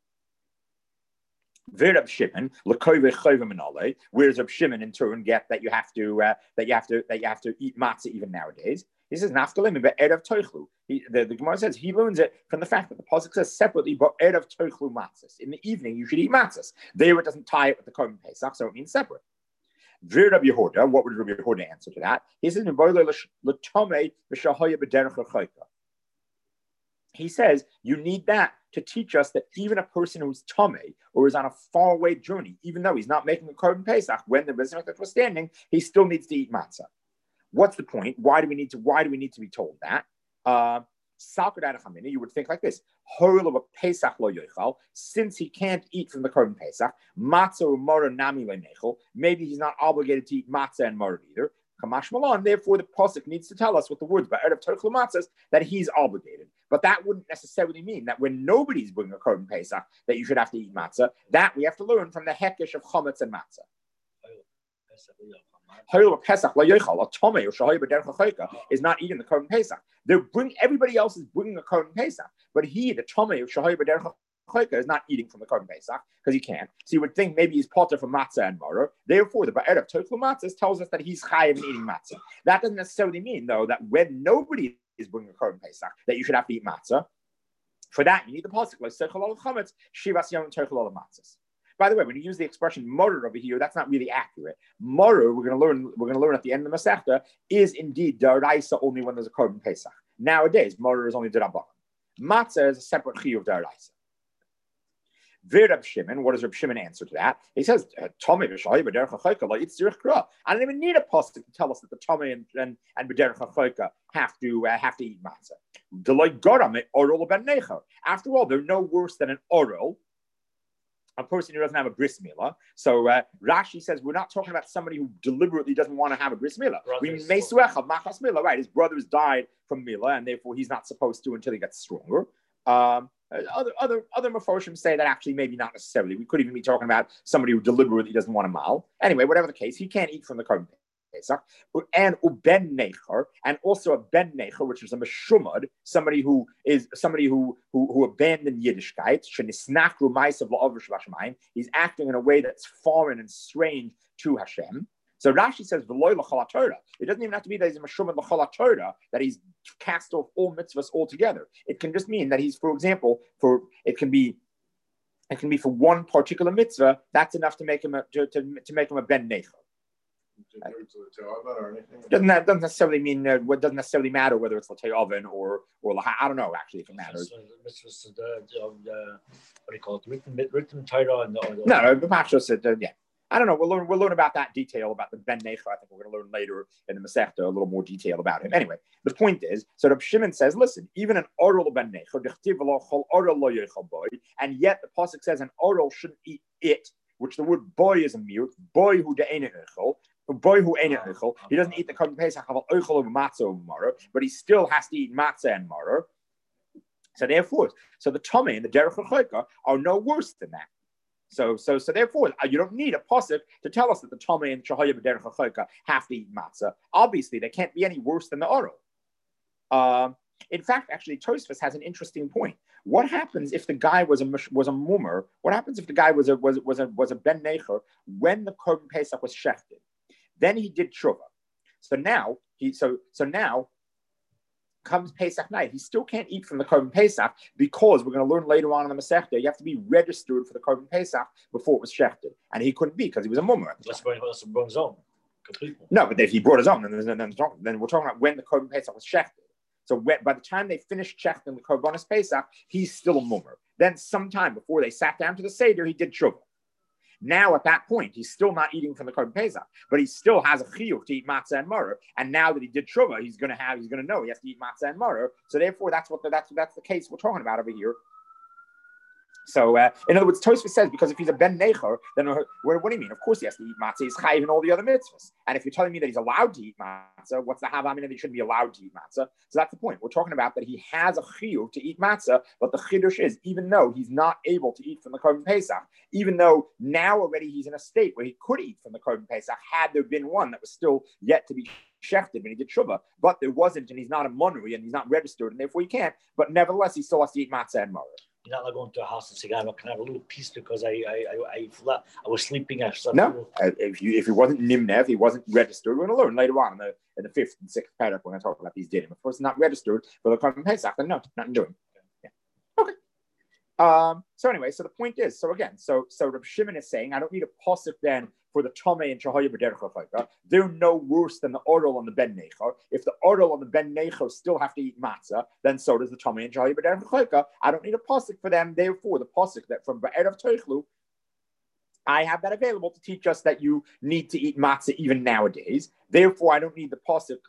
Reb Shimon, whereas Reb Shimon in turn get that you have to uh, that you have to that you have to eat matzah even nowadays. He says nafkalim but erev toichlu. The, the Gemara says he learns it from the fact that the pasuk says separately, but erev toichlu matzahs. In the evening you should eat matzahs. There it doesn't tie it with the korban pesach, so it means separate. Reb Yehuda, what would Reb Yehuda answer to that? He says He says you need that to teach us that even a person who's tamei or is on a faraway journey, even though he's not making a korban pesach, when the Beis was standing, he still needs to eat matzah. What's the point? Why do we need to? Why do we need to be told that? Uh, you would think like this: since he can't eat from the korban pesach, matzah or maror nami lenechel, maybe he's not obligated to eat matzah and maror either. Kamash Malan, therefore the pasuk needs to tell us with the words by erev toichlu matzahs that he's obligated. But that wouldn't necessarily mean that when nobody's bringing a korban pesach that you should have to eat matzah. That we have to learn from the hekesh of chametz and matzah. Is not eating the korban pesach. They bring everybody else is bringing a korban pesach, but he, the tamei of shahay b'derech ha'chayka, is not eating from the korban pesach because he can't. So you would think maybe he's potter from matzah and maror. Therefore, the ba'erev toichlu matzahs tells us that he's chayav in eating matzah. That doesn't necessarily mean though that when nobody is bringing a korban pesach that you should have to eat matzah. For that, you need the pasuk like seichel al chametz shivas yom toichel al matzahs. By the way, when you use the expression maror over here, that's not really accurate. Maror, we're going to learn. We're going to learn at the end of the Masechta, is indeed daraisa only when there's a korban pesach. Nowadays, maror is only derabbanan. Matzah is a separate chiyuv daraisa. Reb Shimon, what does Reb Shimon answer to that? He says, "Tomei v'shayi b'derech ha'chayka it's tzirich kra." I don't even need a pasuk to tell us that the tomei and and, and b'derech ha'chayka have to uh, have to eat matzah. Deloy garam orol ben necha. After all, they're no worse than an orol, a person who doesn't have a bris milah. So uh, Rashi says we're not talking about somebody who deliberately doesn't want to have a bris milah. We mean meisuechav machas milah, right? His brothers died from milah, and therefore he's not supposed to until he gets stronger. Um, other other other mafoshim say that actually maybe not necessarily. We could even be talking about somebody who deliberately doesn't want to mal. Anyway, whatever the case, he can't eat from the korban pesach. And uben necher, and also a ben necher, which is a meshumad, somebody who is somebody who who, who abandoned Yiddishkeit. Shenisnachru ma'asav la'avar shvashmayim. He's acting in a way that's foreign and strange to Hashem. So Rashi says v'loy l'chol Torah. It doesn't even have to be that he's a meshumad l'chol Torah, that he's cast off all mitzvahs altogether. It can just mean that he's, for example, for it can be. It can be for one particular mitzvah. That's enough to make him a, to, to, to make him a ben necher. Doesn't that doesn't necessarily mean uh, what doesn't necessarily matter whether it's latei oven or or laha, I don't know actually if it matters. What do you call it? Written written Torah. No, no, the Pasha said uh, yeah. I don't know. We'll learn. We'll learn about that detail about the ben necha. I think we're going to learn later in the Masechta a little more detail about him. Anyway, the point is, so Reb Shimon says, listen, even an oral ben necha, and yet the pasuk says an oral shouldn't eat it, which the word boy is a mute. Boy who de'ena echol. Boy who ain't echol. He doesn't eat the korban pesach of echol over matzah over maror, but he still has to eat matzah and maror. So therefore, so the tamei and the derech ha'chayka are no worse than that. So, so, so therefore, you don't need a pasuk to tell us that the tamei and shahaya b'derech ha'chayka have to eat matzah. Obviously, they can't be any worse than the oral. Um, in fact, actually, Tosfos has an interesting point. What happens if the guy was a was a mummer? What happens if the guy was a was was a was a ben necher when the korban pesach was shechted? Then he did tshuva. So now he so so now. Comes Pesach night, he still can't eat from the korban pesach because we're going to learn later on in the Masechta you have to be registered for the korban pesach before it was shechted, and he couldn't be because he was a mummer. That's brought his own. Completely. No, but if he brought his own, then, then, then, then we're talking about when the korban pesach was shechted. So when, by the time they finished shechting the korbanos pesach, he's still a mummer. Then sometime before they sat down to the seder, he did tshuva. Now, at that point, he's still not eating from the korban pesach, but he still has a chiyuv to eat matzah and maror. And now that he did tshuva, he's going to have, he's going to know he has to eat matzah and maror. So therefore, that's what the, that's that's the case we're talking about over here. So, uh, in other words, Tosfos says, because if he's a ben nechor, then what, what do you mean? Of course he has to eat matzah. He's chayiv in all the other mitzvahs. And if you're telling me that he's allowed to eat matzah, what's the havamina that he shouldn't be allowed to eat matzah? So that's the point. We're talking about that he has a chiyuv to eat matzah, but the chidush is, even though he's not able to eat from the Korban Pesach, even though now already he's in a state where he could eat from the Korban Pesach, had there been one that was still yet to be shechted when he did shuvah, but there wasn't, and he's not a monri, and he's not registered, and therefore he can't. But nevertheless, he still has to eat matzah and maror. You're not like going to a house and saying, "I can have a little piece because I I I, I, I was sleeping." I no, if you if he wasn't nimnev, he wasn't registered. We're going to learn later on in the in the fifth and sixth paragraph when I talk about these dinim. Of course, not registered for the Korban Pesach, then no, nothing doing. Yeah. Okay. Um. So anyway, so the point is, so again, so so Reb Shimon is saying, I don't need a pasuk then for the Tomei and Shahaya B'derech HaChayka. They're no worse than the Orel and the Ben Nechor. If the Orel and the Ben Nechor still have to eat matzah, then so does the Tomei and Shahaya B'derech HaChayka. I don't need a pasuk for them. Therefore, the pasuk that from Ba'erev Teichlu, I have that available to teach us that you need to eat matzah even nowadays. Therefore, I don't need the pasuk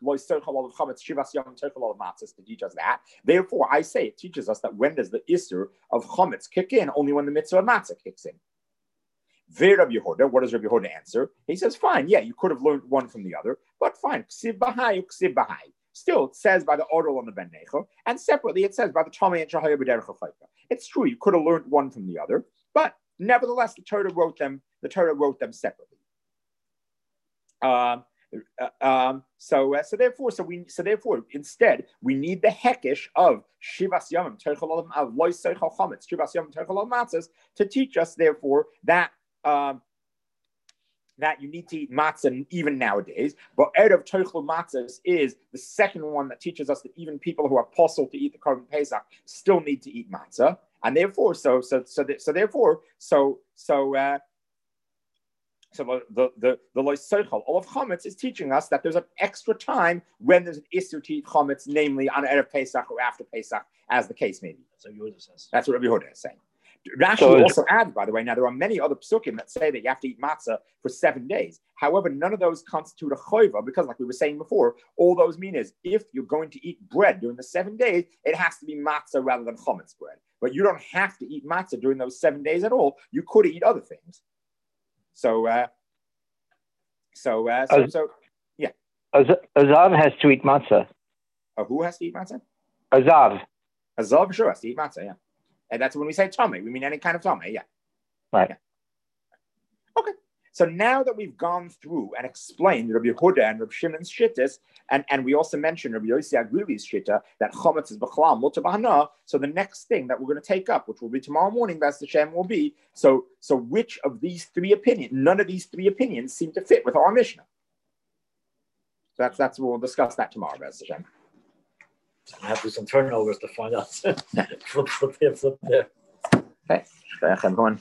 to teach us that. Therefore, I say it teaches us that when does the issur of chametz kick in? Only when the mitzvah of matzah kicks in. Rabbi Yehuda, what does Rabbi Yehuda answer? He says, fine, yeah, you could have learned one from the other, but fine. Ksiv b'hai, ksiv b'hai. Still, it says by the Orel on the Ben Nechor, and separately, it says by the Tomei and Shahaya B'derech HaChayka. It's true, you could have learned one from the other, but nevertheless, the Torah wrote them. The Torah wrote them separately. Um, uh, um, so, uh, so therefore, so we, so therefore, instead, we need the hekesh of Shivas Yamim Terchel of Loy Seichel Chametz Shivas Yamim Terchel Matzahs to teach us, therefore, that. Um, that you need to eat matzah even nowadays, but Erev Teichel Matzahs is the second one that teaches us that even people who are possible to eat the Korban Pesach still need to eat matzah, and therefore, so so so so therefore, so so uh, so the the the Lo Seichel all of chametz is teaching us that there's an extra time when there's an issur to eat chametz, namely on Erev Pesach or after Pesach, as the case may be. That's what Yehuda says. That's what Rabbi Yehuda is saying. Rashi so also adds, by the way, now there are many other psukim that say that you have to eat matzah for seven days. However, none of those constitute a choiva because, like we were saying before, all those mean is if you're going to eat bread during the seven days, it has to be matzah rather than chametz bread. But you don't have to eat matzah during those seven days at all. You could eat other things. So, uh, so, uh, so, Az- so, yeah. Az- Azav has to eat matzah. Uh, who has to eat matzah? Azav. Azav sure has to eat matzah, yeah. And that's when we say tummy, we mean any kind of tummy, yeah. Right. Yeah. Okay. So now that we've gone through and explained Rabbi Yehuda and Rabbi Shimon's shittas, and, and we also mentioned Rabbi Yossi Aglivi's shitta, that chometz is b'chalal mutar b'hana. So the next thing that we're going to take up, which will be tomorrow morning, B'ez Hashem, will be, so, so which of these three opinions, none of these three opinions seem to fit with our Mishnah. So that's, that's, we'll discuss that tomorrow, B'ez Hashem. I have to do some turnovers to find out. flip, flip here, flip there. Okay.